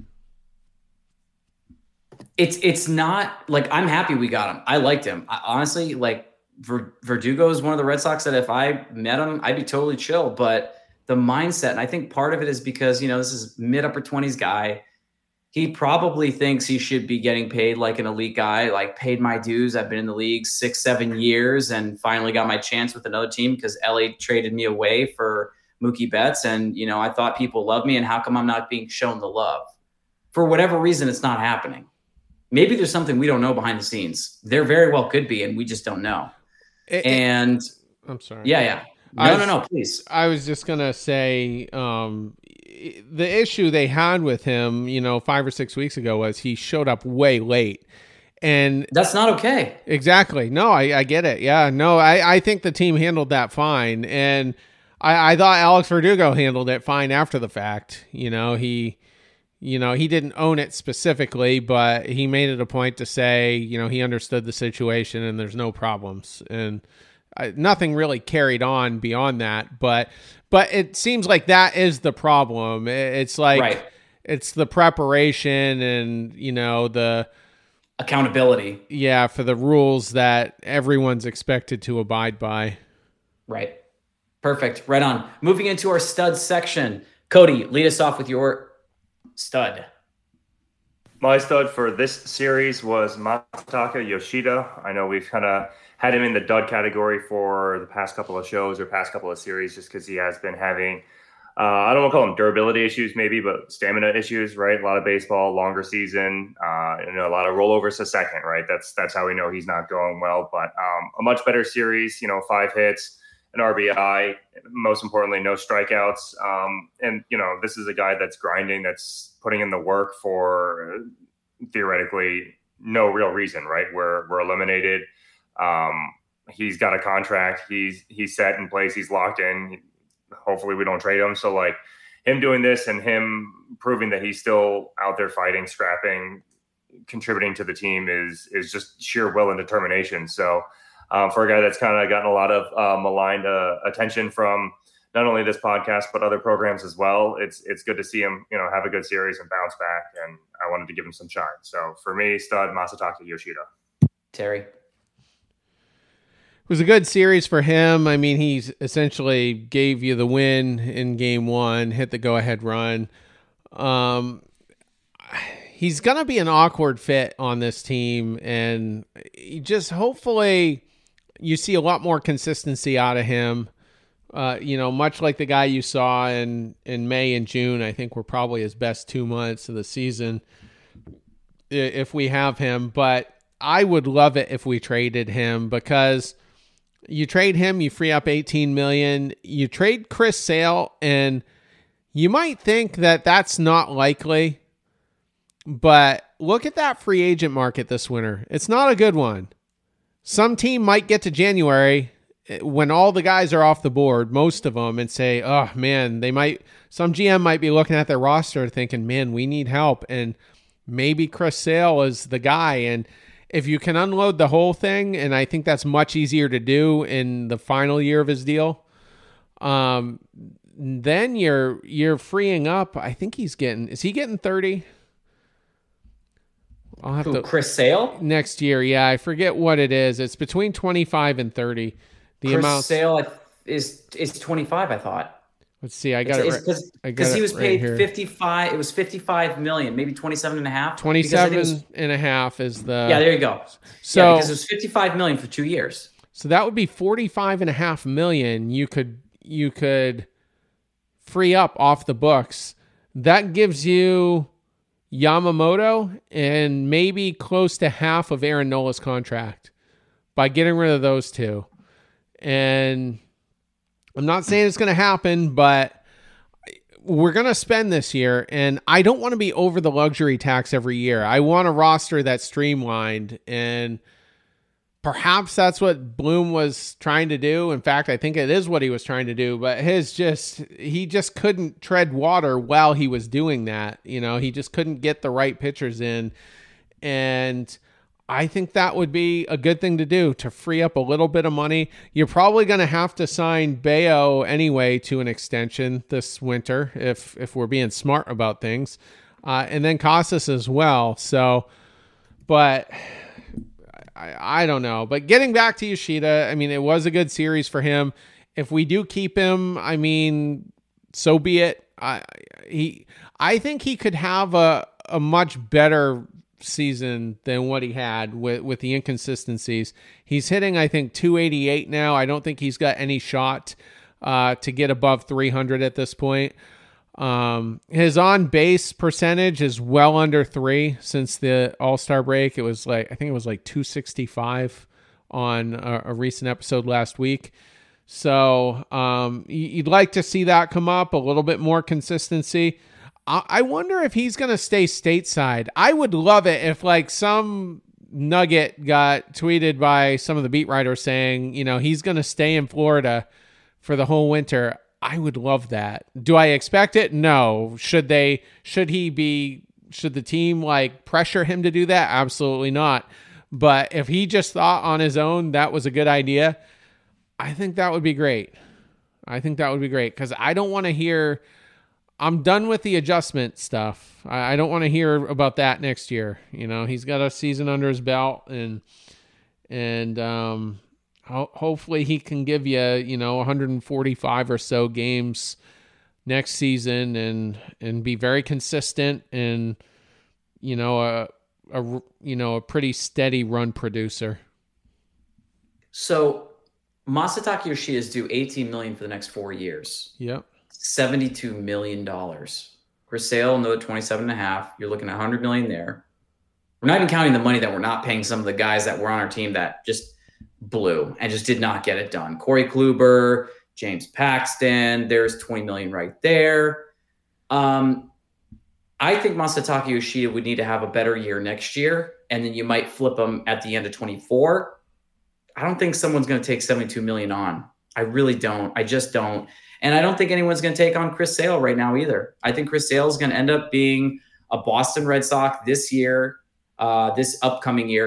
It's not like I'm happy we got him. I liked him. Honestly, Verdugo is one of the Red Sox that if I met him, I'd be totally chill. But the mindset, and I think part of it is because, this is mid upper 20s guy. He probably thinks he should be getting paid like an elite guy, like paid my dues. I've been in the league 6-7 years and finally got my chance with another team because LA traded me away for Mookie Betts. And, I thought people loved me, and how come I'm not being shown the love? For whatever reason, it's not happening. Maybe there's something we don't know behind the scenes. There very well could be, and we just don't know. I'm sorry. Yeah. No, please. I was just going to say the issue they had with him, 5 or 6 weeks ago was he showed up way late. And that's not okay. Exactly. No, I get it. Yeah, no, I think the team handled that fine. And I thought Alex Verdugo handled it fine after the fact. He didn't own it specifically, but he made it a point to say, he understood the situation and there's no problems. And nothing really carried on beyond that. But it seems like that is the problem. It's like, right. It's the preparation and, the accountability. Yeah, for the rules that everyone's expected to abide by. Right. Perfect. Right on. Moving into our stud section. Cody, lead us off with your stud. My stud for this series was Masataka Yoshida. I know we've kind of had him in the dud category for the past couple of shows or past couple of series just because he has been having, I don't want to call them durability issues maybe, but stamina issues, right? A lot of baseball, longer season, a lot of rollovers to second, right? That's how we know he's not going well. But a much better series, 5 hits, an RBI, most importantly, no strikeouts. And this is a guy that's grinding, that's putting in the work for theoretically no real reason, right? We're eliminated. He's got a contract. He's set in place. He's locked in. Hopefully we don't trade him. So him doing this and him proving that he's still out there fighting, scrapping, contributing to the team is just sheer will and determination. So for a guy that's kind of gotten a lot of maligned attention from not only this podcast, but other programs as well, it's good to see him, have a good series and bounce back. And I wanted to give him some shine. So for me, stud Masataka Yoshida. Terry. It was a good series for him. I mean, he's essentially gave you the win in game 1, hit the go-ahead run. He's going to be an awkward fit on this team, and just hopefully you see a lot more consistency out of him. Much like the guy you saw in May and June, I think were probably his best 2 months of the season if we have him. But I would love it if we traded him, because you trade him, you free up $18 million. You trade Chris Sale, and you might think that that's not likely, but look at that free agent market this winter. It's not a good one. Some team might get to January when all the guys are off the board, most of them, and say, oh man, some GM might be looking at their roster thinking, man, we need help. And maybe Chris Sale is the guy. And if you can unload the whole thing, and I think that's much easier to do in the final year of his deal, then you're freeing up. I think is he getting 30? I'll have to Chris Sale next year. Yeah, I forget what it is. It's between 25 and 30. Chris Sale is 25, I thought. Let's see. I got it because he was paid here. 55. It was 55 million, maybe 27 and a half. 27 and a half is the. Yeah, there you go. So because it was 55 million for 2 years. So that would be 45.5 million. You could free up off the books. That gives you Yamamoto and maybe close to half of Aaron Nola's contract by getting rid of those two. And I'm not saying it's going to happen, but we're going to spend this year, and I don't want to be over the luxury tax every year. I want a roster that's streamlined, and perhaps that's what Bloom was trying to do. In fact, I think it is what he was trying to do, but he just couldn't tread water while he was doing that. He just couldn't get the right pitchers in, and I think that would be a good thing to do to free up a little bit of money. You're probably going to have to sign Bayo anyway to an extension this winter if we're being smart about things. And then Casas as well. So, but I don't know. But getting back to Yoshida, I mean, it was a good series for him. If we do keep him, I mean, so be it. I think he could have a much better season than what he had with the inconsistencies. He's hitting, I think, 288 now. I don't think he's got any shot to get above 300 at this point. His on base percentage is well under 3 since the All-Star break. I think it was like 265 on a recent episode last week. So you'd like to see that come up, a little bit more consistency. I wonder if he's going to stay stateside. I would love it if like some nugget got tweeted by some of the beat writers saying, he's going to stay in Florida for the whole winter. I would love that. Do I expect it? No. Should the team like pressure him to do that? Absolutely not. But if he just thought on his own that was a good idea, I think that would be great. Because I don't want to hear... I'm done with the adjustment stuff. I don't want to hear about that next year. He's got a season under his belt, and hopefully he can give you 145 or so games next season, and be very consistent, and a pretty steady run producer. So Masataka Yoshida is due $18 million for the next 4 years. Yep. $72 million. Chris Sale, another 27.5. You're looking at $100 million there. We're not even counting the money that we're not paying some of the guys that were on our team that just blew and just did not get it done. Corey Kluber, James Paxton, there's $20 million right there. I think Masataka Yoshida would need to have a better year next year, and then you might flip him at the end of 24. I don't think someone's going to take $72 million on. I really don't. I just don't. And I don't think anyone's going to take on Chris Sale right now either. I think Chris Sale is going to end up being a Boston Red Sox this upcoming year,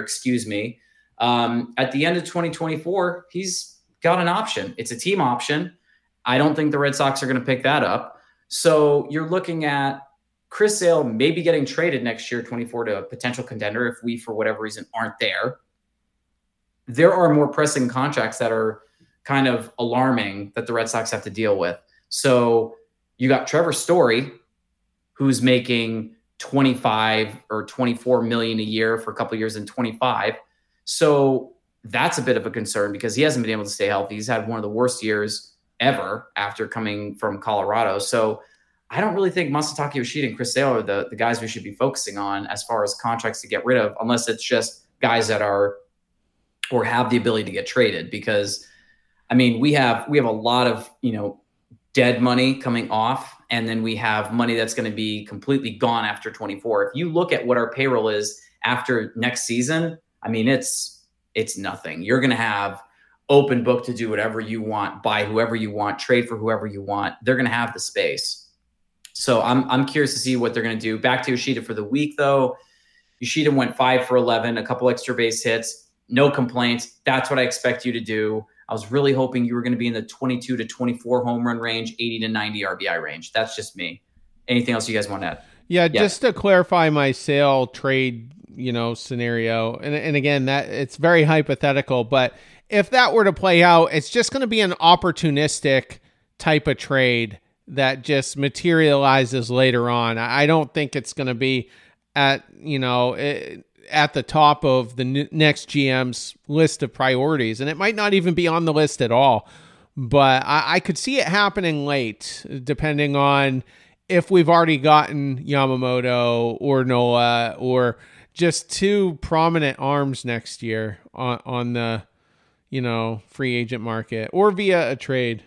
At the end of 2024, he's got an option. It's a team option. I don't think the Red Sox are going to pick that up. So you're looking at Chris Sale maybe getting traded next year, 24, to a potential contender if we, for whatever reason, aren't there. There are more pressing contracts that are kind of alarming that the Red Sox have to deal with. So you got Trevor Story, who's making 25 or 24 million a year for a couple of years in 25. So that's a bit of a concern because he hasn't been able to stay healthy. He's had one of the worst years ever after coming from Colorado. So I don't really think Masataka Yoshida and Chris Sale are the guys we should be focusing on as far as contracts to get rid of, unless it's just guys that are or have the ability to get traded. Because I mean, we have a lot of, dead money coming off, and then we have money that's going to be completely gone after 24. If you look at what our payroll is after next season, I mean, it's nothing. You're going to have open book to do whatever you want, buy whoever you want, trade for whoever you want. They're going to have the space. So I'm curious to see what they're going to do. Back to Yoshida for the week, though. Yoshida went 5 for 11, a couple extra base hits, no complaints. That's what I expect you to do. I was really hoping you were going to be in the 22 to 24 home run range, 80 to 90 RBI range. That's just me. Anything else you guys want to add? Yeah, just to clarify my Sale trade, scenario. And again, that it's very hypothetical, but if that were to play out, it's just going to be an opportunistic type of trade that just materializes later on. I don't think it's going to be at the top of the next GM's list of priorities, and it might not even be on the list at all. But I could see it happening late, depending on if we've already gotten Yamamoto or Noah or just two prominent arms next year on the free agent market or via a trade.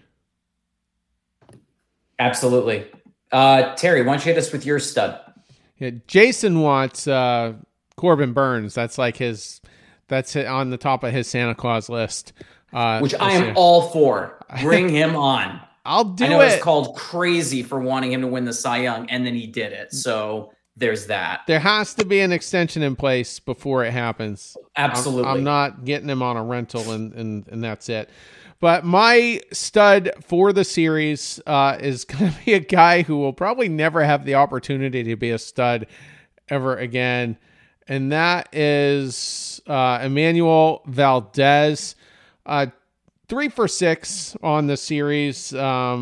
Absolutely. Terry, why don't you hit us with your stud? Yeah, Jason wants Corbin Burns. That's on the top of his Santa Claus list. Which I am all for. Bring him on. I'll do it. I know it's called crazy for wanting him to win the Cy Young, and then he did it. So there's that. There has to be an extension in place before it happens. Absolutely. I'm not getting him on a rental and that's it. But my stud for the series is going to be a guy who will probably never have the opportunity to be a stud ever again. And that is Emmanuel Valdez. 3 for 6 on the series.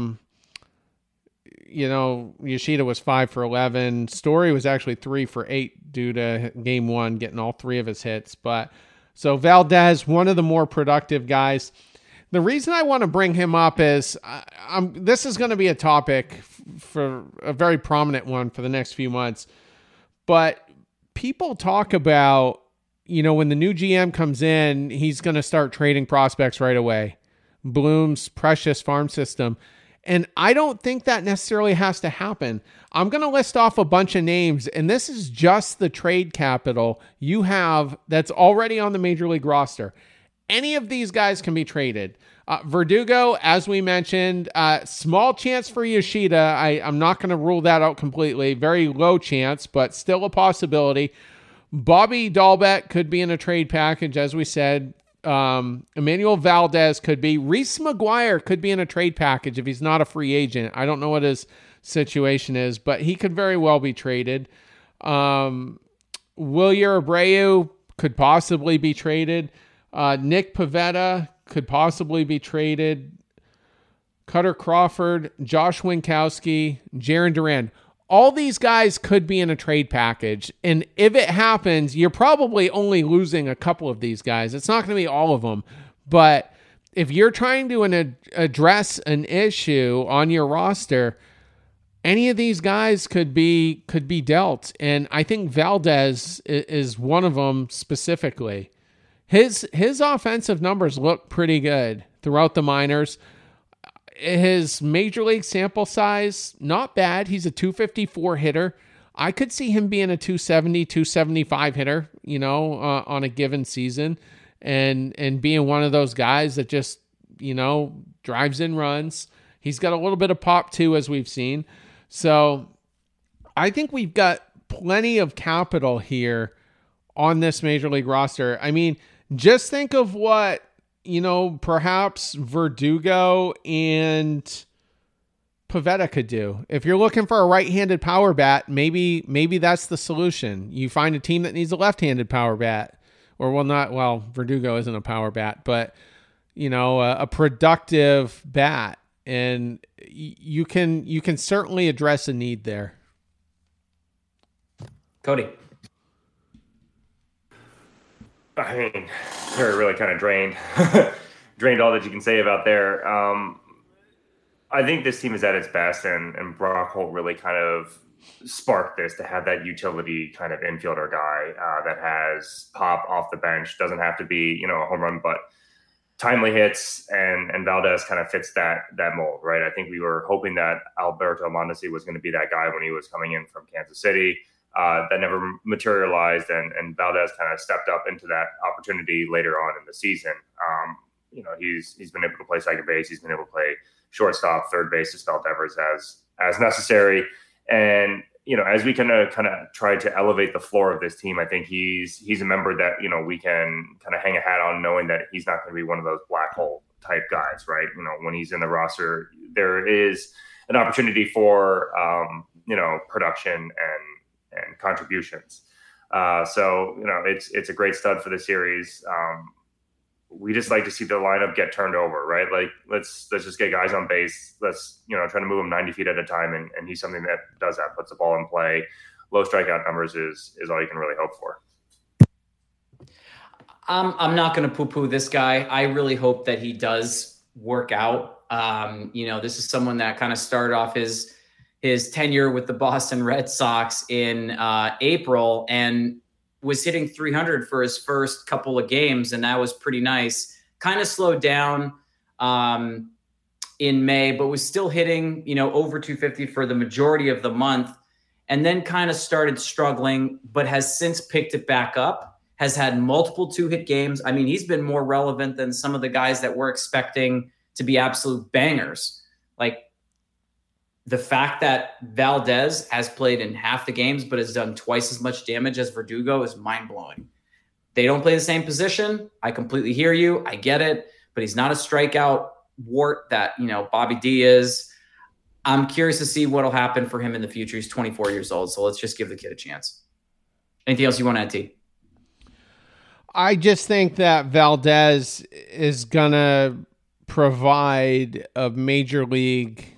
Yoshida was 5 for 11. Story was actually 3 for 8 due to game 1, getting all 3 of his hits. But so Valdez, one of the more productive guys. The reason I want to bring him up is this is going to be a topic for a very prominent one for the next few months. But people talk about, when the new GM comes in, he's going to start trading prospects right away. Bloom's precious farm system. And I don't think that necessarily has to happen. I'm going to list off a bunch of names, and this is just the trade capital you have that's already on the Major League roster. Any of these guys can be traded. Verdugo, as we mentioned, small chance for Yoshida. I'm not going to rule that out completely. Very low chance, but still a possibility. Bobby Dahlbeck could be in a trade package, as we said. Emmanuel Valdez could be. Reese McGuire could be in a trade package if he's not a free agent. I don't know what his situation is, but he could very well be traded. Wilyer Abreu could possibly be traded. Nick Pivetta could possibly be traded. Cutter Crawford, Josh Winkowski, Jarren Duran. All these guys could be in a trade package. And if it happens, you're probably only losing a couple of these guys. It's not going to be all of them. But if you're trying to address an issue on your roster, any of these guys could be dealt. And I think Valdez is one of them specifically. His offensive numbers look pretty good throughout the minors. His major league sample size, not bad. He's a 254 hitter. I could see him being a 270, 275 hitter, on a given season and being one of those guys that just, drives in runs. He's got a little bit of pop too, as we've seen. So I think we've got plenty of capital here on this major league roster. I mean, just think of what, perhaps Verdugo and Pivetta could do. If you're looking for a right-handed power bat, maybe that's the solution. You find a team that needs a left-handed power bat, Verdugo isn't a power bat, but a productive bat, and you can certainly address a need there. Cody. I mean, Terry really kind of drained all that you can say about there. I think this team is at its best, and Brock Holt really kind of sparked this to have that utility kind of infielder guy that has pop off the bench. Doesn't have to be, a home run, but timely hits, and Valdez kind of fits that mold, right? I think we were hoping that Alberto Mondesi was going to be that guy when he was coming in from Kansas City. That never materialized, and Valdez kind of stepped up into that opportunity later on in the season. He's been able to play second base. He's been able to play shortstop, third base to spell Devers as necessary. And, as we kind of try to elevate the floor of this team, I think he's a member that, we can kind of hang a hat on, knowing that he's not going to be one of those black hole type guys, right? When he's in the roster, there is an opportunity for, production and contributions. So it's a great stud for the series. we just like to see the lineup get turned over, right? Like let's just get guys on base. Let's, try to move them 90 feet at a time. And he's something that does that, puts the ball in play. Low strikeout numbers is all you can really hope for. I'm not going to poo-poo this guy. I really hope that he does work out. This is someone that kind of started off his tenure with the Boston Red Sox in April and was hitting 300 for his first couple of games, and that was pretty nice. Kind of slowed down in May, but was still hitting, over 250 for the majority of the month, and then kind of started struggling, but has since picked it back up. Has had multiple 2-hit games. I mean, he's been more relevant than some of the guys that we're expecting to be absolute bangers. Like the fact that Valdez has played in half the games but has done twice as much damage as Verdugo is mind-blowing. They don't play the same position. I completely hear you. I get it. But he's not a strikeout wart that, Bobby D is. I'm curious to see what will happen for him in the future. He's 24 years old, so let's just give the kid a chance. Anything else you want to add, T? I just think that Valdez is going to provide a major league,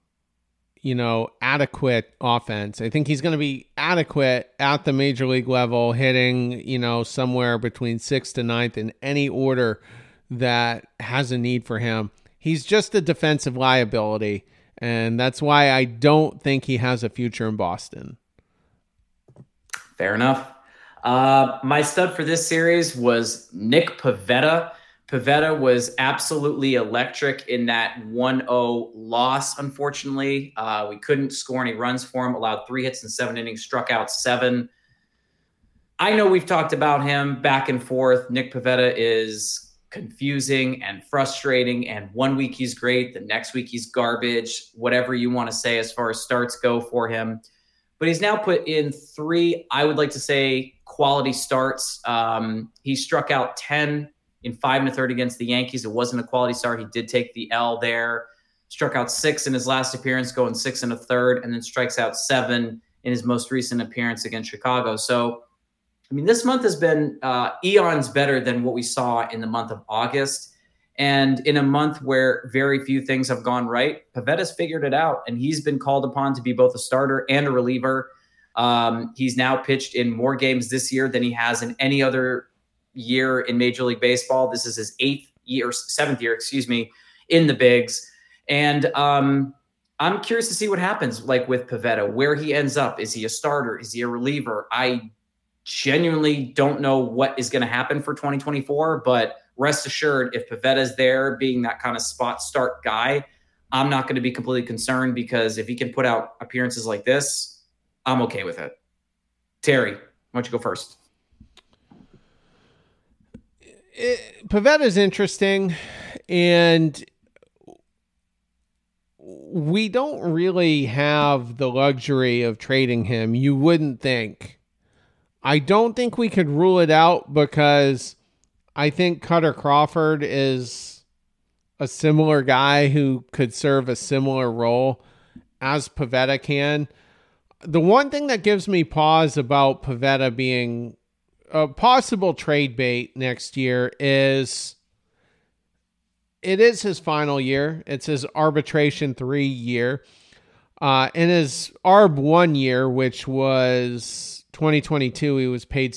adequate offense. I think he's going to be adequate at the major league level, hitting, somewhere between 6th to 9th in any order that has a need for him. He's just a defensive liability, and that's why I don't think he has a future in Boston. Fair enough. My stud for this series was Nick Pivetta. Pivetta was absolutely electric in that 1-0 loss, unfortunately. We couldn't score any runs for him, allowed 3 hits in 7 innings, struck out 7. I know we've talked about him back and forth. Nick Pivetta is confusing and frustrating, and one week he's great, the next week he's garbage, whatever you want to say as far as starts go for him. But he's now put in 3, I would like to say, quality starts. He struck out 10 in 5 1/3 against the Yankees. It wasn't a quality start. He did take the L there. Struck out 6 in his last appearance, going 6 1/3, and then strikes out 7 in his most recent appearance against Chicago. So, this month has been eons better than what we saw in the month of August. And in a month where very few things have gone right, Pivetta's figured it out, and he's been called upon to be both a starter and a reliever. He's now pitched in more games this year than he has in any other year in Major League Baseball. This is his 7th year, in the bigs. And I'm curious to see what happens, like with Pivetta, where he ends up. Is he a starter? Is he a reliever? I genuinely don't know what is going to happen for 2024, but rest assured, if Pivetta's there being that kind of spot start guy, I'm not going to be completely concerned, because if he can put out appearances like this, I'm okay with it. Terry, why don't you go first? Pivetta's interesting, and we don't really have the luxury of trading him. You wouldn't think. I don't think we could rule it out, because I think Cutter Crawford is a similar guy who could serve a similar role as Pivetta can. The one thing that gives me pause about Pivetta being a possible trade bait next year is it is his final year. It's his arbitration 3 year. In his ARB 1 year, which was 2022, he was paid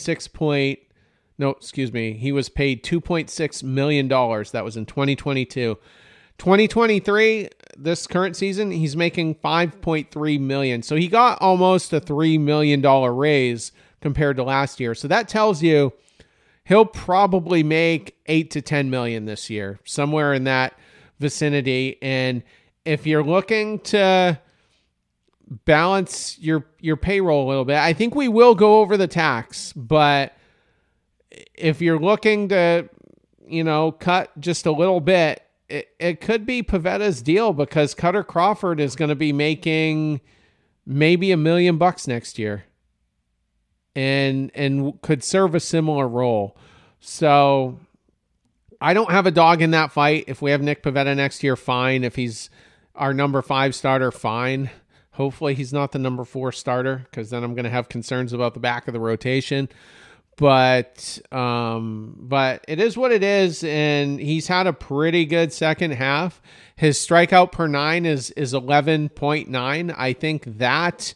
he was paid $2.6 million. That was in 2022. 2023, this current season, he's making $5.3 million. So he got almost a $3 million raise compared to last year. So that tells you he'll probably make $8 to $10 million this year, somewhere in that vicinity. And if you're looking to balance your payroll a little bit, I think we will go over the tax, but if you're looking to, cut just a little bit, it could be Pivetta's deal, because Cutter Crawford is going to be making maybe $1 million next year and could serve a similar role. So I don't have a dog in that fight. If we have Nick Pivetta next year, fine. If he's our number 5 starter, fine. Hopefully he's not the number 4 starter, because then I'm going to have concerns about the back of the rotation. But it is what it is, and he's had a pretty good second half. His strikeout per 9 is 11.9. I think that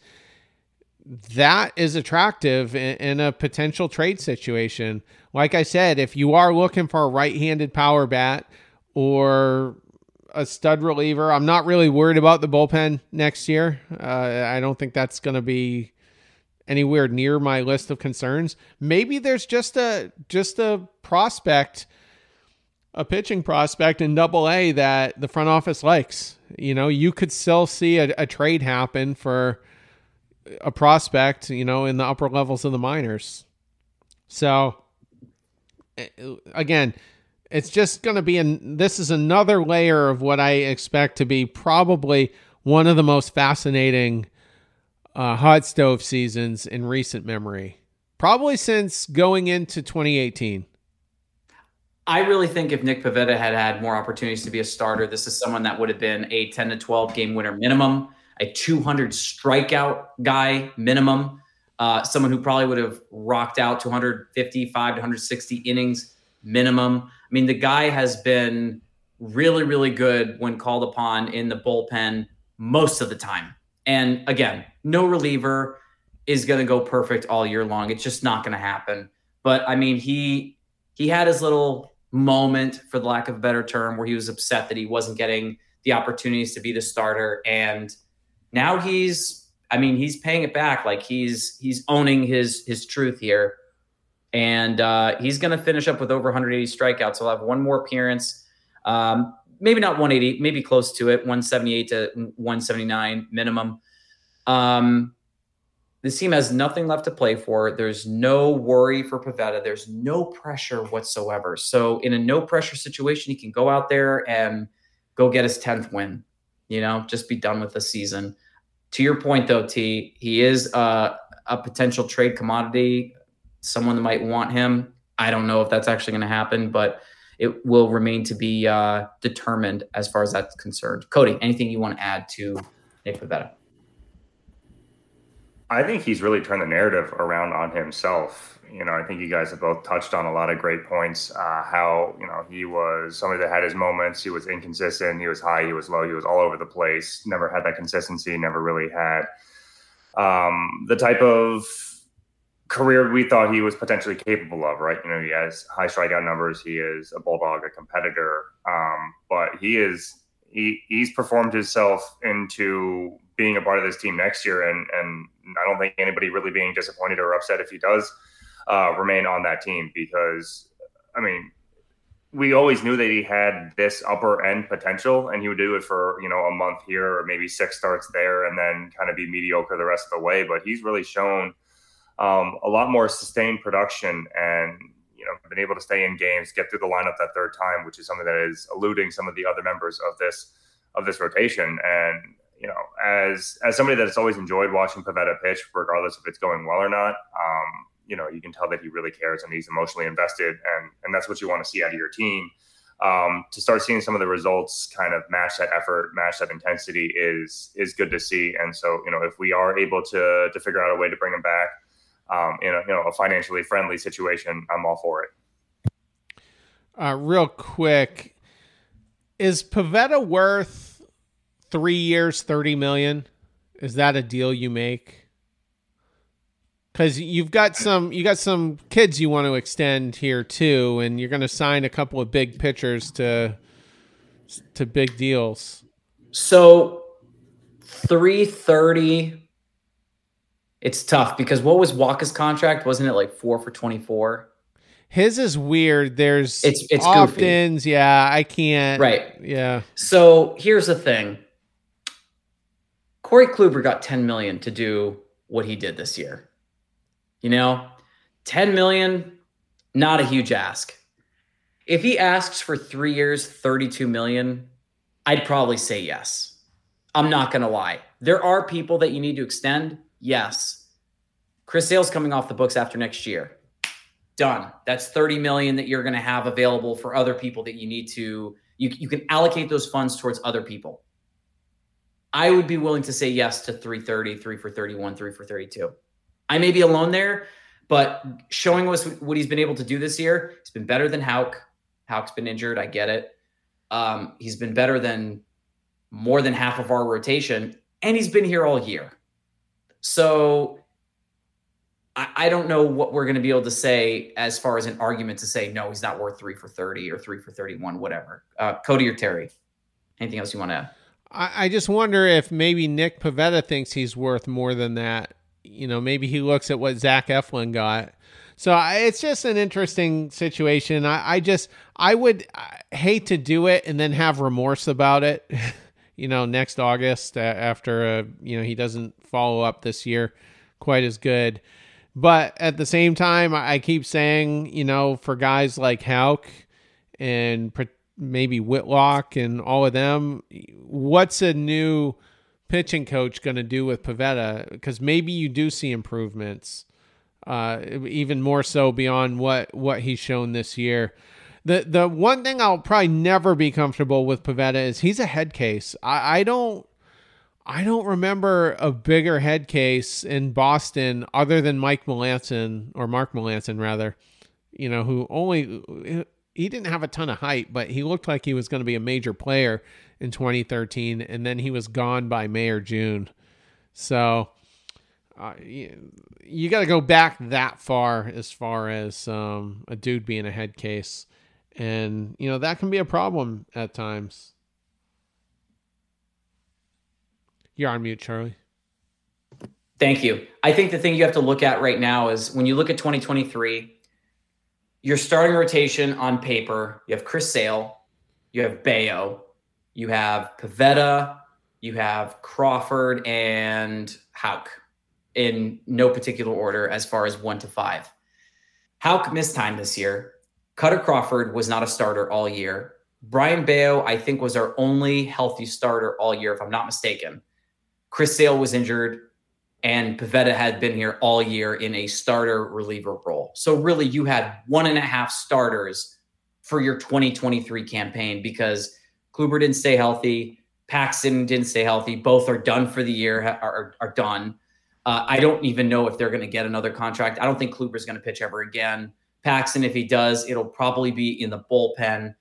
is attractive in a potential trade situation. Like I said, if you are looking for a right-handed power bat or a stud reliever, I'm not really worried about the bullpen next year. I don't think that's going to be anywhere near my list of concerns. Maybe there's just a prospect, a pitching prospect in Double-A that the front office likes. You know, you could still see a trade happen for a prospect, you know, in the upper levels of the minors. So again, it's just going to be this is another layer of what I expect to be probably one of the most fascinating hot stove seasons in recent memory, probably since going into 2018. I really think if Nick Pivetta had had more opportunities to be a starter, this is someone that would have been a 10 to 12 game winner minimum, a 200 strikeout guy minimum, someone who probably would have rocked out to 155 to 160 innings minimum. I mean, the guy has been really, really good when called upon in the bullpen most of the time. And again, no reliever is going to go perfect all year long. It's just not going to happen. But I mean, he had his little moment, for the lack of a better term, where he was upset that he wasn't getting the opportunities to be the starter. And now he's paying it back. Like he's owning his truth here. And he's going to finish up with over 180 strikeouts. He'll have one more appearance. Maybe not 180, maybe close to it, 178 to 179 minimum. This team has nothing left to play for. There's no worry for Pivetta. There's no pressure whatsoever. So in a no pressure situation, he can go out there and go get his 10th win, you know, just be done with the season. To your point though, T, he is a potential trade commodity. Someone that might want him. I don't know if that's actually going to happen, but it will remain to be determined as far as that's concerned. Cody, anything you want to add to Nick Pivetta? I think he's really turned the narrative around on himself. You know, I think you guys have both touched on a lot of great points. How, you know, he was somebody that had his moments. He was inconsistent. He was high. He was low. He was all over the place. Never had that consistency. Never really had the type of career we thought he was potentially capable of, right? You know, he has high strikeout numbers. He is a bulldog, a competitor. But he's performed himself into being a part of this team next year. And I don't think anybody really being disappointed or upset if he does remain on that team, because, I mean, we always knew that he had this upper end potential, and he would do it for, you know, a month here or maybe 6 starts there and then kind of be mediocre the rest of the way. But he's really shown a lot more sustained production and, you know, been able to stay in games, get through the lineup that third time, which is something that is eluding some of the other members of this rotation. And, you know, as somebody that's always enjoyed watching Pivetta pitch, regardless if it's going well or not, you know, you can tell that he really cares and he's emotionally invested, and that's what you want to see out of your team. To start seeing some of the results kind of match that effort, match that intensity is good to see. And so, you know, if we are able to figure out a way to bring him back in a financially friendly situation, I'm all for it. Real quick, is Pivetta worth 3 years, $30 million? Is that a deal you make? Because you got some kids you want to extend here too, and you're going to sign a couple of big pitchers to big deals. So 330. It's tough because what was Waka's contract? Wasn't it like 4 for 24? His is weird. There's it's opt-ins. Yeah, I can't. Right. Yeah. So here's the thing. Corey Kluber got $10 million to do what he did this year. You know, $10 million, not a huge ask. If he asks for 3 years, $32 million, I'd probably say yes. I'm not going to lie. There are people that you need to extend. Yes. Chris Sale's coming off the books after next year. Done. That's $30 million that you're going to have available for other people that you need to, you can allocate those funds towards other people. I would be willing to say yes to 330, 3 for 31, 3 for 32. I may be alone there, but showing us what he's been able to do this year. He's been better than Houck. Houck's been injured. I get it. He's been better than more than half of our rotation, and he's been here all year. So I don't know what we're going to be able to say as far as an argument to say, no, he's not worth 3 for 30 or 3 for 31, whatever. Cody or Terry, anything else you want to add? I just wonder if maybe Nick Pivetta thinks he's worth more than that. Maybe he looks at what Zach Eflin got. So it's just an interesting situation. I would hate to do it and then have remorse about it, next August after, he doesn't follow up this year quite as good. But at the same time, I keep saying, for guys like Houck and maybe Whitlock and all of them, what's a new pitching coach going to do with Pivetta? Because maybe you do see improvements, even more so beyond what he's shown this year. The one thing I'll probably never be comfortable with Pivetta is he's a head case. I don't remember a bigger head case in Boston other than Mark Melancon rather, who he didn't have a ton of height, but he looked like he was going to be a major player in 2013, and then he was gone by May or June. So you got to go back that far as a dude being a head case. And, that can be a problem at times. You're on mute, Charlie. Thank you. I think the thing you have to look at right now is when you look at 2023, your starting rotation on paper, you have Chris Sale, you have Bayo, you have Pivetta, you have Crawford and Houck in no particular order as far as 1 to 5. Houck missed time this year. Cutter Crawford was not a starter all year. Brian Bayo, I think, was our only healthy starter all year, if I'm not mistaken. Chris Sale was injured, and Pivetta had been here all year in a starter reliever role. So really, you had 1.5 starters for your 2023 campaign because Kluber didn't stay healthy. Paxton didn't stay healthy. Both are done for the year, are done. I don't even know if they're going to get another contract. I don't think Kluber's going to pitch ever again. Paxton, if he does, it'll probably be in the bullpen.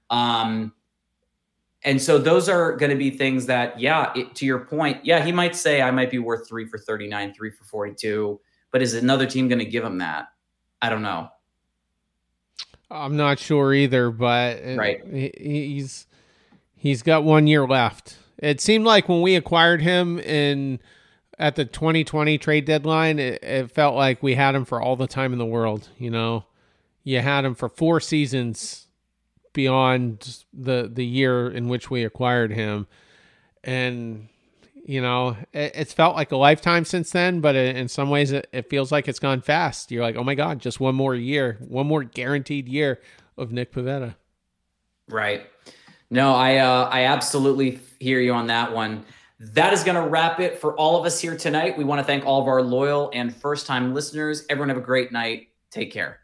And so those are going to be things that, to your point, he might say I might be worth 3 for 39, 3 for 42, but is another team going to give him that? I don't know. I'm not sure either, but right. He's got 1 year left. It seemed like when we acquired him at the 2020 trade deadline, it felt like we had him for all the time in the world. You had him for 4 seasons beyond the year in which we acquired him. And, it's felt like a lifetime since then, but in some ways it feels like it's gone fast. You're like, oh my God, just 1 more year, 1 more guaranteed year of Nick Pivetta. Right. No, I absolutely hear you on that one. That is going to wrap it for all of us here tonight. We want to thank all of our loyal and first-time listeners. Everyone have a great night. Take care.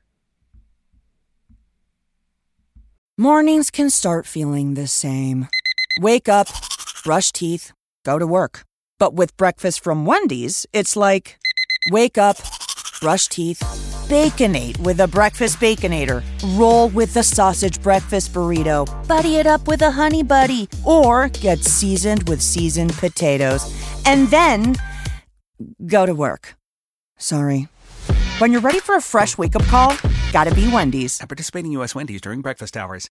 Mornings can start feeling the same. Wake up, brush teeth, go to work. But with breakfast from Wendy's, it's like, wake up, brush teeth, Baconate with a breakfast Baconator. Roll with the sausage breakfast burrito. Buddy it up with a Honey Buddy. Or get seasoned with seasoned potatoes. And then go to work. Sorry. When you're ready for a fresh wake-up call, gotta be Wendy's. At participating U.S. Wendy's during breakfast hours.